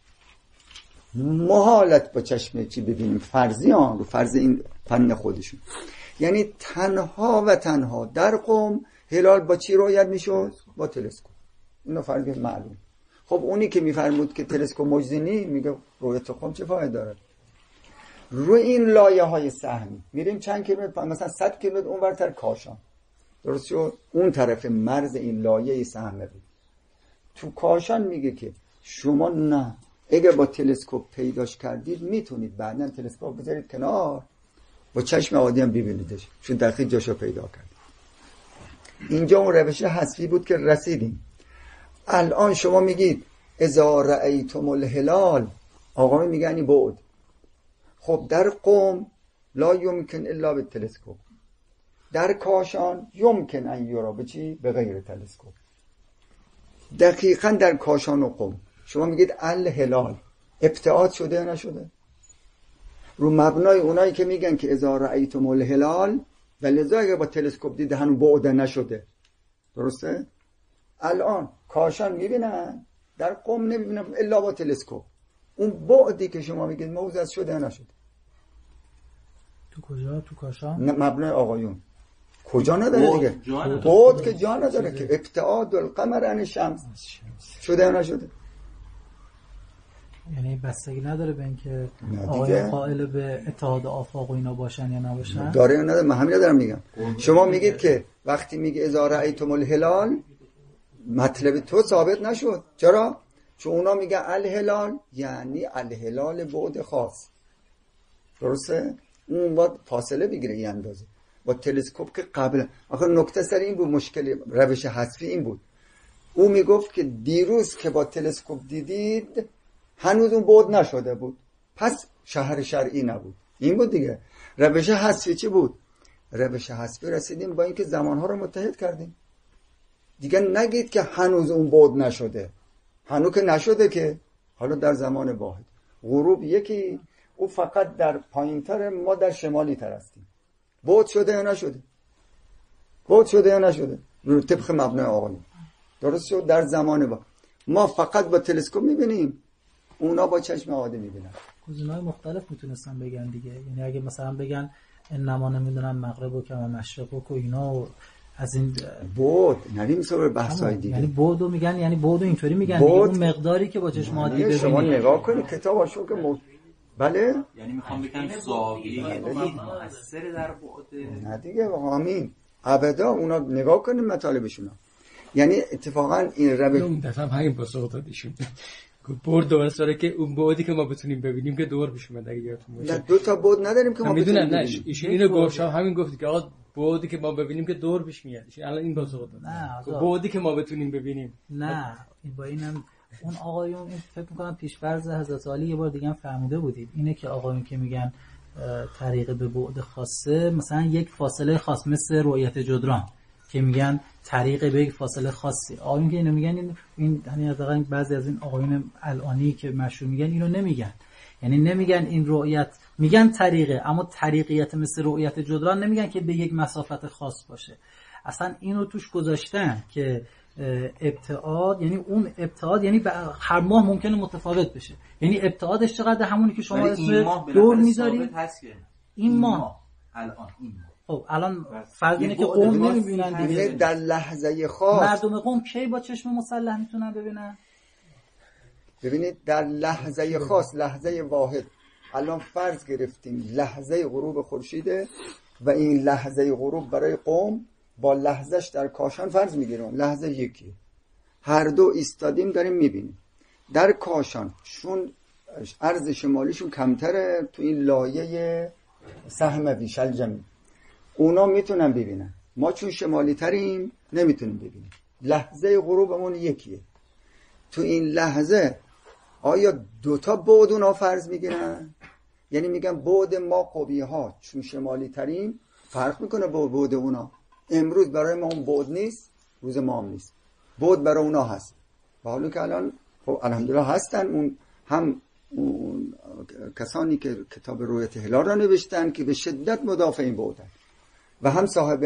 محالت با چشم چی ببینیم فرضیان رو فرض این فن خودشون، یعنی تنها و تنها در قم هلال با چی رویت میشد؟ با تلسکوپ. اینو فرض معلوم. خب اونی که میفرمود که تلسکوپ مجزینی میگه رویت قم چه فایده داره؟ روی این لایه های سهمی میریم چند کیلومتر، مثلا 100 کیلومتر اونورتر کاشان، درست شد؟ اون طرف مرز این لایه سهمی بود. تو کاشان میگه که شما نه، اگه با تلسکوپ پیداش کردید میتونید بعداً تلسکوپ بذارید کنار، با چشم عادی هم ببینیدش، چون دقیق جاشو پیدا کرد. اینجا اون روش حذفی بود که رسیدیم. الان شما میگید اذا رأیتم الهلال، آقا میگن این بعد. خب در قم لا یمکن الا بالتلسکوپ، در کاشان یمکن ان یرا به چی؟ به غیر تلسکوپ. دقیقاً در کاشان و قم شما میگید الهلال، ابتعاد شده یا نشده؟ رو مبنای اونایی که میگن که اذا رأیتم الهلال و لذا اگه با تلسکوپ دیده هنوز بعد نشده، درسته؟ الان کاشان میبینن، در قم نمیبینن الا با تلسکوپ. اون بعدی که شما میگید موضوع شده یا نشده؟ تو کجا؟ تو کاشان؟ نه، مبنای آقایون کجا نداره دیگه؟ بعد که جا نداره که. ابتعاد القمر عن الشمس شده یا نشده؟ یعنی بستگی نداره به اینکه آقای قائل به اتحاد آفاق و اینا باشن یا نباشن؟ داره یا نداره؟ من همین دارم میگم. شما میگید که وقتی میگه اذا رأیتم الهلال، مطلب تو ثابت نشد. چرا؟ چون اونا میگن الهلال یعنی الهلال بعد خاص، درسته؟ اون باید فاصله بگیره این اندازه. با تلسکوپ که قبل آخه نکته سر این بود، مشکل روش حذفی این بود. او میگفت که دیروز که با تلسکوپ دیدید هنوز اون بعد نشده بود، پس شهر شرعی نبود. این بود دیگه. روش حذفی چی بود؟ روش حذفی رسیدیم با اینکه زمانها رو متحد کردیم دیگه. نگید که هنوز اون بعد نشده، هنوز که نشده که حالا در زمان واحد. غروب یکی، او فقط در پایینتر، ما در شمالی تر هستیم. بعد شده یا نشده؟ بعد شده یا نشده؟ طبق مبنای آقایون درست شد. در زمان با ما فقط با تلسکوپ میبینیم، اونا با چشم عادی میبینن. گزینه‌های مختلف میتونستن بگن دیگه. یعنی اگه مثلا بگن انما نمیدونم مغرب و کما مشرق و اینا و از این بود نریم سر بحثای دیگه. یعنی بودو میگن، یعنی بودو اینطوری میگن دیگه، اون مقداری که با چشم عادی ببینید. شما نگاه کنید کتاباشو که بله، یعنی میخوام بگم زاویه مؤثر در بعد. نه دیگه همین ابدا. اونا نگاه کنید مطالبشون. یعنی اتفاقا این اون دفعه همین پاسخ دادیشون برد دوباره سره که اون بعدی که ما بتونیم ببینیم که دور پیش اومد. اگه یادتون باشه نه دو تا بعد نداریم که ما بتونیم ببینیم. نه ایشون اینو گفت، همین گفت که آقا بعدی که ما ببینیم که دور پیش میاد. الان این پاسخ داد. نه بعدی که ما بتونیم ببینیم. نه با اینم اون آقایون فکر می‌کنم پیش‌فرض حضرت علی یه بار دیگه هم فرموده بودید، اینه که آقایون که میگن طریق به بعد خاصه، مثلا یک فاصله خاص مثل رؤیت جدران که میگن طریق به یک فاصله خاصی. آقایون که اینو میگن، این یعنی حداقل بعضی از این آقایون الانی که مشهور میگن اینو نمیگن. یعنی نمیگن این رؤیت، میگن طریقه، اما طریقیت مثل رؤیت جدران نمیگن که به یک مسافت خاص باشه. اصلا اینو توش گذاشتن که ابتعاد، یعنی اون ابتعاد یعنی هر ماه ممکنه متفاوت بشه. یعنی ابتعادش چقدر؟ همونی که شما اسم دور میذارید. این ماه الان این خب الان فرض اینه که قوم نمیبینن دیگه. در لحظه خاص مردم قوم کی با چشم مسلح میتونن ببینن؟ ببینید در لحظه خاص، لحظه واحد. الان فرض گرفتیم لحظه غروب خورشیده و این لحظه غروب برای قوم با لحظهش در کاشان فرض میگیرم لحظه یکی، هر دو ایستادیم داریم میبینیم. در کاشان چون عرض شمالیشون کمتره، تو این لایه سهم ویشل جمعی اونا میتونن ببینن، ما چون شمالی تریم نمیتونیم ببینیم. لحظه غروبمون یکیه. تو این لحظه آیا دوتا بعد اونا فرض میگیرن؟ یعنی میگن بعد ما قویه ها چون شمالی تریم فرق میکنه با بعد اونا. امروز برای ما اون بعد نیست، روز ما هم نیست، بعد برای اونا هست. و حالا که الان خب الحمدلله هستن اون هم اون کسانی که کتاب رؤیت هلال را نوشتن که به شدت مدافع این بعدن و هم صاحب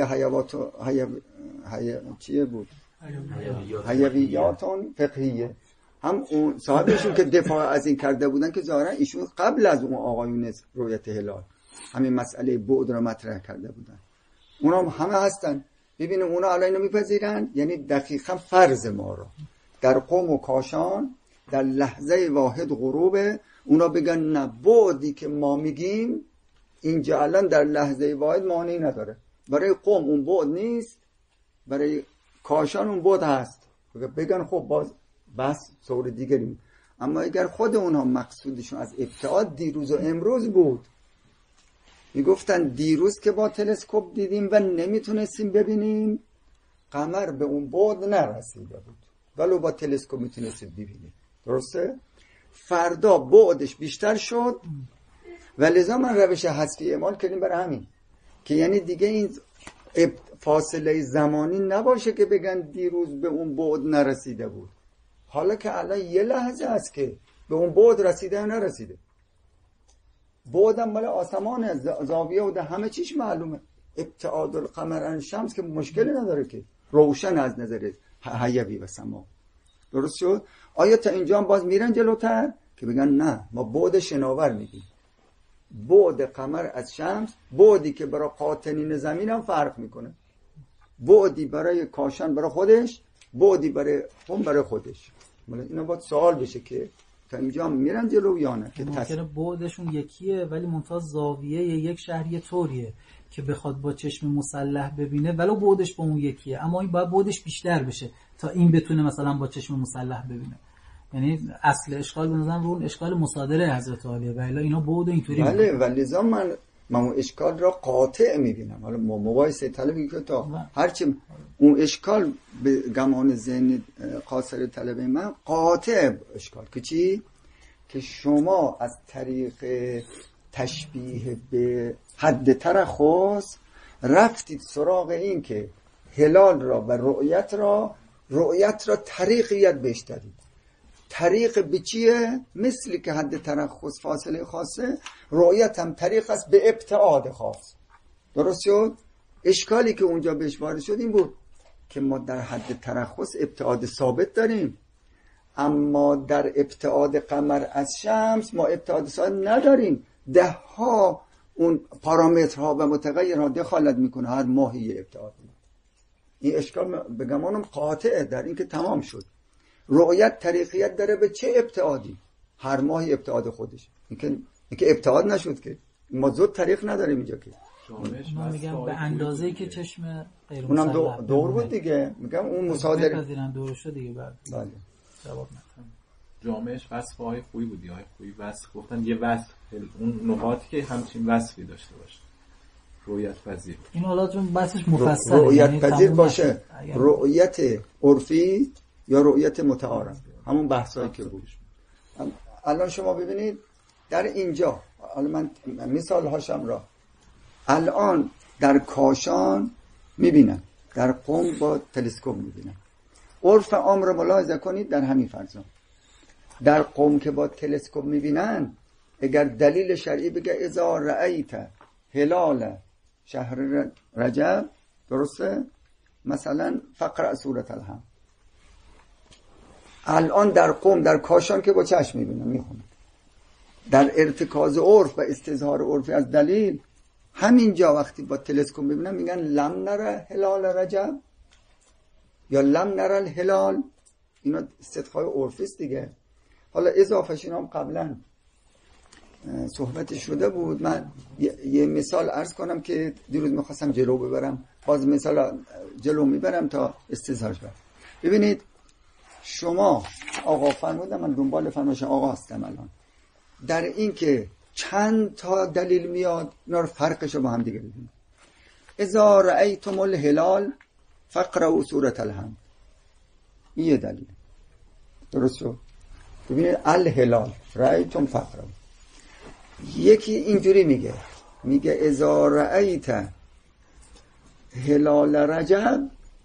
چیه بود؟ حیویاتون فقهیه، هم اون صاحبشون که دفاع از این کرده بودن که ظاهرا ایشون قبل از اون آقایون رؤیت هلال همین مسئله بعد را مطرح کرده بودن. اونا همه هستن. ببینیم اونا الان اینو میپذیرن، یعنی دقیقا فرض ما رو در قم و کاشان در لحظه واحد غروبه، اونا بگن نه بعدی که ما میگیم اینجا الان در لحظه واحد معنی نداره. برای قم اون بعد نیست، برای کاشان اون بعد هست. بگن خب باز بس طور دیگری. اما اگر خود اونها مقصودشون از ابتعاد دیروز و امروز بود، میگفتن دیروز که با تلسکوپ دیدیم و نمیتونستیم ببینیم، قمر به اون بعد نرسیده بود، ولو با تلسکوپ میتونستیم ببینیم. درسته؟ فردا بعدش بیشتر شد و لذا من روش حذفی اعمال کردیم برای همین که یعنی دیگه این فاصله زمانی نباشه که بگن دیروز به اون بعد نرسیده بود، حالا که الان یه لحظه هست که به اون بعد رسیده یا نرسیده. بعدم مال آسمان زاویه و همه چیش معلومه. ابتعاد القمر عن الشمس که مشکلی نداره که روشن از نظر حیوی و سما. درست شد؟ آیا تا اینجا باز میرن جلوتر که بگن نه ما بعد شناور میگیم، بعد قمر از شمس، بعدی که برای قاطنین زمین هم فرق میکنه، بعدی برای کاشان برای خودش، بعدی برای خون برای خودش. اینا باید سوال بشه که تا اینجا میرن جلو یا نه. که ممکنه بعدشون یکیه ولی منتها زاویه یک شهر طوریه که بخواد با چشم مسلح ببینه ولو بعدش با اون یکیه، اما این باید بعدش بیشتر بشه تا این بتونه مثلا با چشم مسلح ببینه. یعنی اصل اشکال به نظرم رو اون اشکال مصادره حضرت عالیه و الا اینا بعد اینطوری. بله ولذا من اون اشکال را قاطع میبینم. حالا مباحثه طلبی که تا هرچی اون اشکال به گمان ذهن قاصر طلبه من قاطع اشکال که چی؟ که شما از طریق تشبیه به حد ترخص رفتید سراغ این که هلال را و رؤیت را طریقیت بهش دادید. طریق به چیه؟ مثلی که حد ترخص فاصله خاصه، رؤیت هم طریق است به ابتعاد خاص. درست شد؟ اشکالی که اونجا بهش وارد شد این بود که ما در حد ترخص ابتعاد ثابت داریم، اما در ابتعاد قمر از شمس ما ابتعاد ثابت نداریم. ده ها اون پارامترها و متغیرها دخالت میکنه هر ماهی ابتعاد. این اشکال به گمانم قاطعه در این که تمام شد. رؤیت طریقیت داره به چه ابتعادی؟ هر ماهی ابتعاد خودش. این که ابتعاد نشد که ما زود طریق نداریم اینجا که من میگم به اندازه‌ای که چشم غیر اونم دور بود دیگه. میگم اون مصادره بپذیرن دور شد دیگه. بله جواب ندادم. جامعش وصف های خوبی بودی، های خوبی وصف گفتن یه وصف اون نقاطی که همچین وصفی داشته باشه رؤیت پذیر. این حالا چون بحثش مفصله رؤیت پذیر باشه، رؤیت عرفی یا رؤیت متعارف، همون بحثایی که بود. الان شما ببینید در اینجا، حالا من مثال هاشم را الان در کاشان میبینن، در قم با تلسکوپ میبینن. عرف عام رو ملاحظه کنید در همین فرضا. در قم که با تلسکوپ میبینن، اگر دلیل شرعی بگه اذا رأیت هلال شهر رجب، درسته؟ مثلا فقرأ سورة الحمد. الان در قم در کاشان که با چشم میبینن میخونن، در ارتکاز عرف و استظهار عرفی از دلیل همینجا وقتی با تلسکوپ میبینن میگن لم نره هلال رجب یا لم نره الهلال. اینا استدخای عرفی است دیگه. حالا اضافهش اینا هم قبلا صحبت شده بود. من یه مثال عرض کنم که دیروز میخواستم جلو ببرم، باز مثال جلو میبرم تا استظهارش برم. ببینید شما آقا فرمودم، من دنبال فرمایش آقا هستم الان، در این که چند تا دلیل میاد، اینا رو فرقش رو با هم دیگه ببینید. اذا رأیتم الهلال فقرأوا سورة الحمد، این یه دلیل. درست شد؟ ببینید الهلال رأیتم فقرأوا. یکی اینجوری میگه اذا رأیت هلال رجب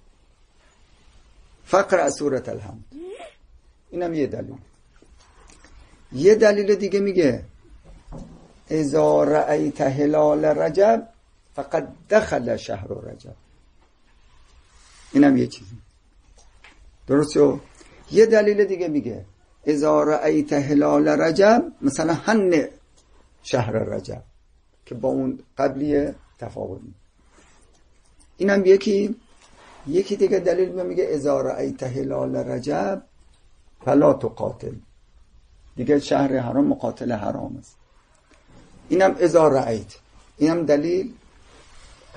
فقرأ سورة الحمد. اینم یه دلیل. یه دلیل دیگه میگه اذا رأیت هلال رجب فقد دخل شهر رجب. اینم یه چیزی. درست شد؟ یه دلیل دیگه میگه اذا رأیت هلال رجب مثلا هن شهر رجب، که با اون قبلیه تفاوت. اینم یکی دیگه دلیل میگه اذا رأیت هلال رجب فلا تقاتل، دیگه شهر حرام مقاتل حرام است. اینم اذا رأیت، اینم دلیل.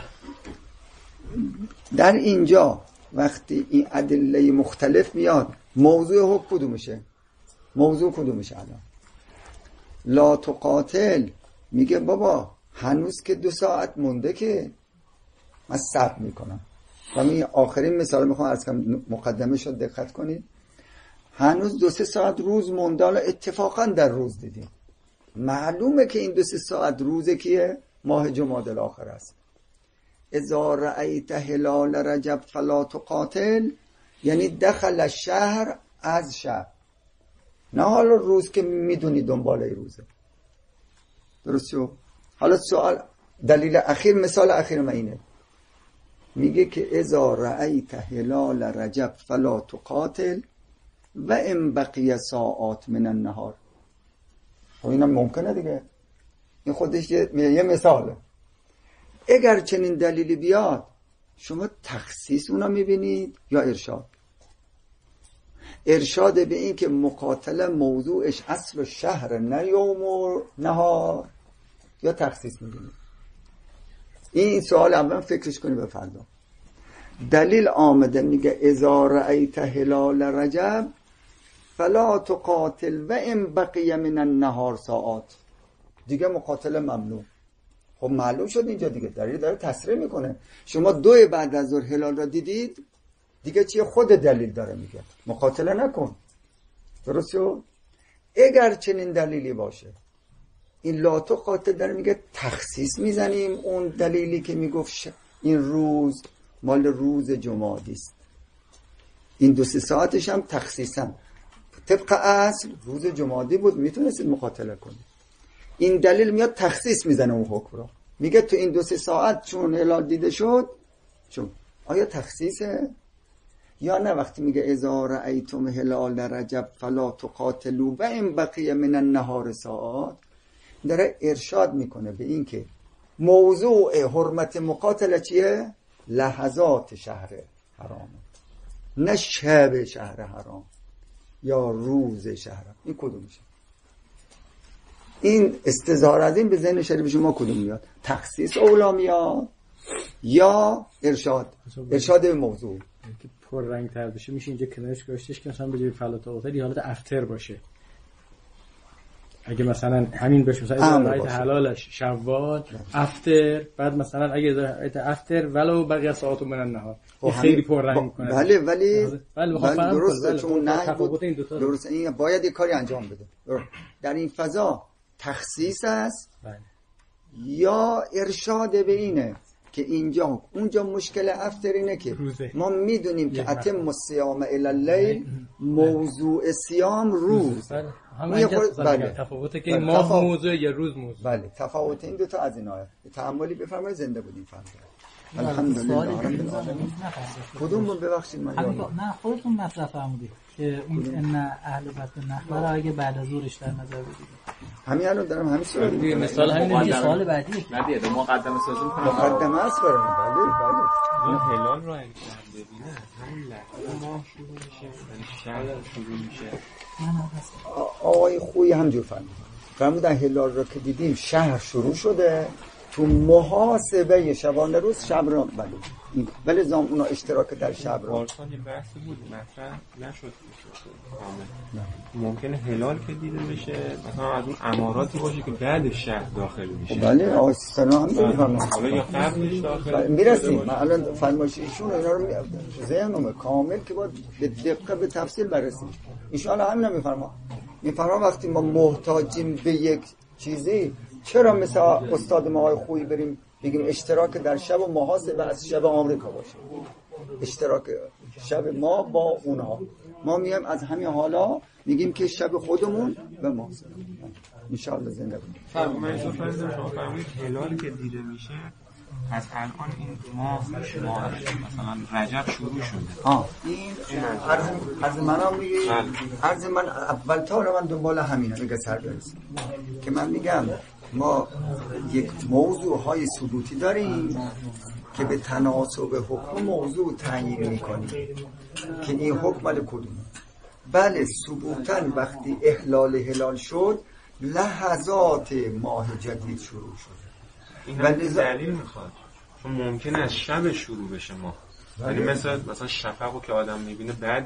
در اینجا وقتی این ادله مختلف میاد موضوع حکم کدومشه؟ موضوع کدومشه الان؟ لا تقاتل میگه بابا هنوز که 2 ساعت مونده که من صبر میکنم. و این آخرین مثال میخوام عرض کنم، مقدمه شد دقت کنید. هنوز 2-3 ساعت روز مونده، حالا اتفاقا در روز دیدیم، معلومه که این 2-3 ساعت روزه کیه؟ ماه جمادی الاخر است. اذا رأیت هلال رجب فلا تقاتل، یعنی دخل الشهر از شب، نه حالا روز که میدونی دنباله روزه. درست شو؟ حالا سوال دلیل اخیر، مثال اخیر من اینه، میگه که اذا رأیت هلال رجب فلا تقاتل و ان بقی ساعات من النهار. خب اینم ممکنه دیگه، این خودش یه مثاله. اگر چنین دلیلی بیاد، شما تخصیص اونا میبینید یا ارشاد؟ ارشاد به این که مقاتله موضوعش اصل شهر نه یوم و نهار، یا تخصیص میبینید؟ این سوال اول فکرش کنی به فردا. دلیل آمده میگه اذا رأیت هلال رجب فلا تقاتل و ان بقی من النهار ساعات، دیگه مقاتله ممنوع. خب معلوم شد اینجا دیگه دلیل داره تصریح میکنه. شما 2 بعد از ظهر هلال را دیدید، دیگه چیه؟ خود دلیل داره میگه مقاتله نکن. درست شد؟ اگر چنین دلیلی باشه، این لا تقاتل داره میگه تخصیص میزنیم اون دلیلی که میگفت این روز مال روز جمادی است، این 2-3 ساعتش هم تخصیصا طبق اصل روز جمادی بود، میتونستید مقاتله کنید. این دلیل میاد تخصیص میزنه اون حکم رو، میگه تو این 2-3 ساعت چون هلال دیده شد، چون آیا تخصیصه یا نه؟ وقتی میگه اذا رأیتم هلال رجب فلا تقاتلوا و ان بقی من النهار ساعات، داره ارشاد میکنه به این که موضوع حرمت مقاتله چیه؟ لحظات شهر حرام، نه شب شهر حرام یا روز شهر. این کدوم میشه؟ این استظهار از این به ذهن شریف شما کدوم میاد؟ تخصیص اولا میاد یا ارشاد؟ ارشاد به موضوع که پر رنگ تر بشه میشه اینجا کنارش گذاشتش که مثلا به جای فلا تقاتل حالت افتر باشه. اگه مثلا همین بشه، مثلا رایت حلالش شوال افتر، بعد مثلا اگه رایت افتر ولو بقیه ساعت من النهار، خیلی پر رنگ میکنه. بله ولی درسته، چون نه درسته، این باید یه کاری انجام بده. در این فضا تخصیص است یا ارشاد به اینه که اینجا اونجا مشکل افتر اینه که ما میدونیم که اتم الصیام الی اللیل، موضوع صیام روز. همین تفاوته که ماه موضوع یا روز موضوع. بله تفاوت این 2 تا از این آیه. تأملی بفرمایید. زنده بودیم فردا. الحمدلله رب العالمین. کدوم رو ببخشید من نه خودتون مطرح فرمودید که اون ان اهل بطن نخبر اگه بعد از ظهرش در نظر بگیرید. همین الان دارم همین سوال دیگه، مثال همین سوال بعدی نه دیگه مقدمه سازی می‌کنم. مقدمه است برام. بله این هلال رو انجام ببینه همین لحظه ماه شروع میشه، یعنی شهر شروع میشه. آقای خویی همجور فرمودن هلال رو که دیدیم شهر شروع شده، تو محاسبه شبانه روز شب رو ولی زام اونا اشتراک در شب رو پارسال یه بحثی بود مطرح نشد کامل. ممکنه هلال که دیده بشه مثلا از اون اماراتی باشه که بعد شهر داخل میشه. بله آقای سیستان هم میفهمم حالا یا قبلش داخل میرسیم. من الان فرمایش ایشون اینا رو ذهنم کامل که باید به دقت به تفصیل بررسیم. ایشون همین رو میفرما وقتی ما محتاجیم به یک چیزی، چرا مثل استاد ما آقای خویی بریم بگیم اشتراک در شب و محاسبه از شب آمریکا باشه، اشتراک شب ما با اونها. ما میایم از همین حالا میگیم که شب خودمون و محاسبه. ان شاء الله زنده باشید. منظور شما فرمودید هلال که دیده میشه از الان این ماه مثلا رجب شروع شده. این از منم میگه عرض من اول تا رو من دنبال همینه میگه سر برسیم که من میگم ما یک موضوع های ثبوتی داریم که به تناسب حکم موضوع تعیین میکنیم که این حکم مال کدومه. بله ثبوتاً وقتی احلال هلال شد لحظات ماه جدید شروع شد. این هم دلیل میخواد، چون ممکنه از شب شروع بشه ماه، یعنی مثلا شفقو که آدم میبینه بعدش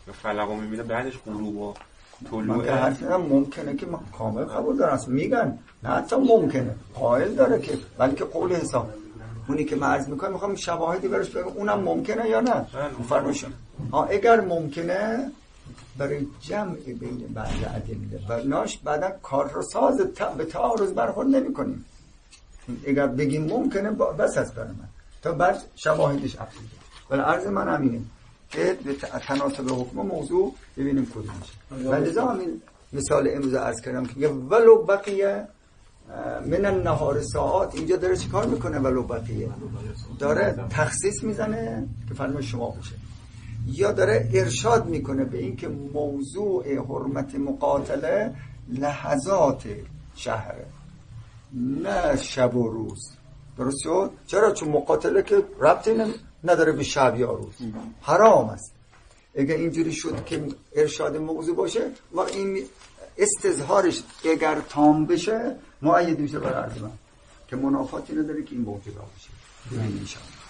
و فلقو میبینه بعدش غروب و من که حرف میدم ممکنه که من کامل قبول دارم، میگن نه حتی ممکنه قائل داره که بلکه قول حساب اونی که من عرض میکنم میخوام شواهدی برش بگم اونم ممکنه یا نه فرمایشون اگر ممکنه برای جمع بین بعض ادله و ناش بعدا کار رو ساز به تعارض برخورد نمی کنیم. اگر بگیم ممکنه بس از برای من تا بعد شواهدش افزوده. ولی عرض من همینه که به تناسب حکم موضوع ببینیم کدوم میشه. ولی لذا همین مثال امروز عرض کردم که ولو بقیه من النهار ساعات، اینجا داره چی کار میکنه؟ ولو بقیه داره تخصیص میزنه که فرمان شما بشه، یا داره ارشاد میکنه به این که موضوع حرمت مقاتله لحظات شهره نه شب و روز. درست شد؟ چرا؟ چون مقاتله که ربطی نداره به شب یا روز، حرام است. اگر اینجوری شد که ارشاد موضوع باشه و این استظهارش اگر تام بشه مؤید میشه برای عرض من که منافاتی نداره که این موضوع باشه. ببینید ان شاء الله.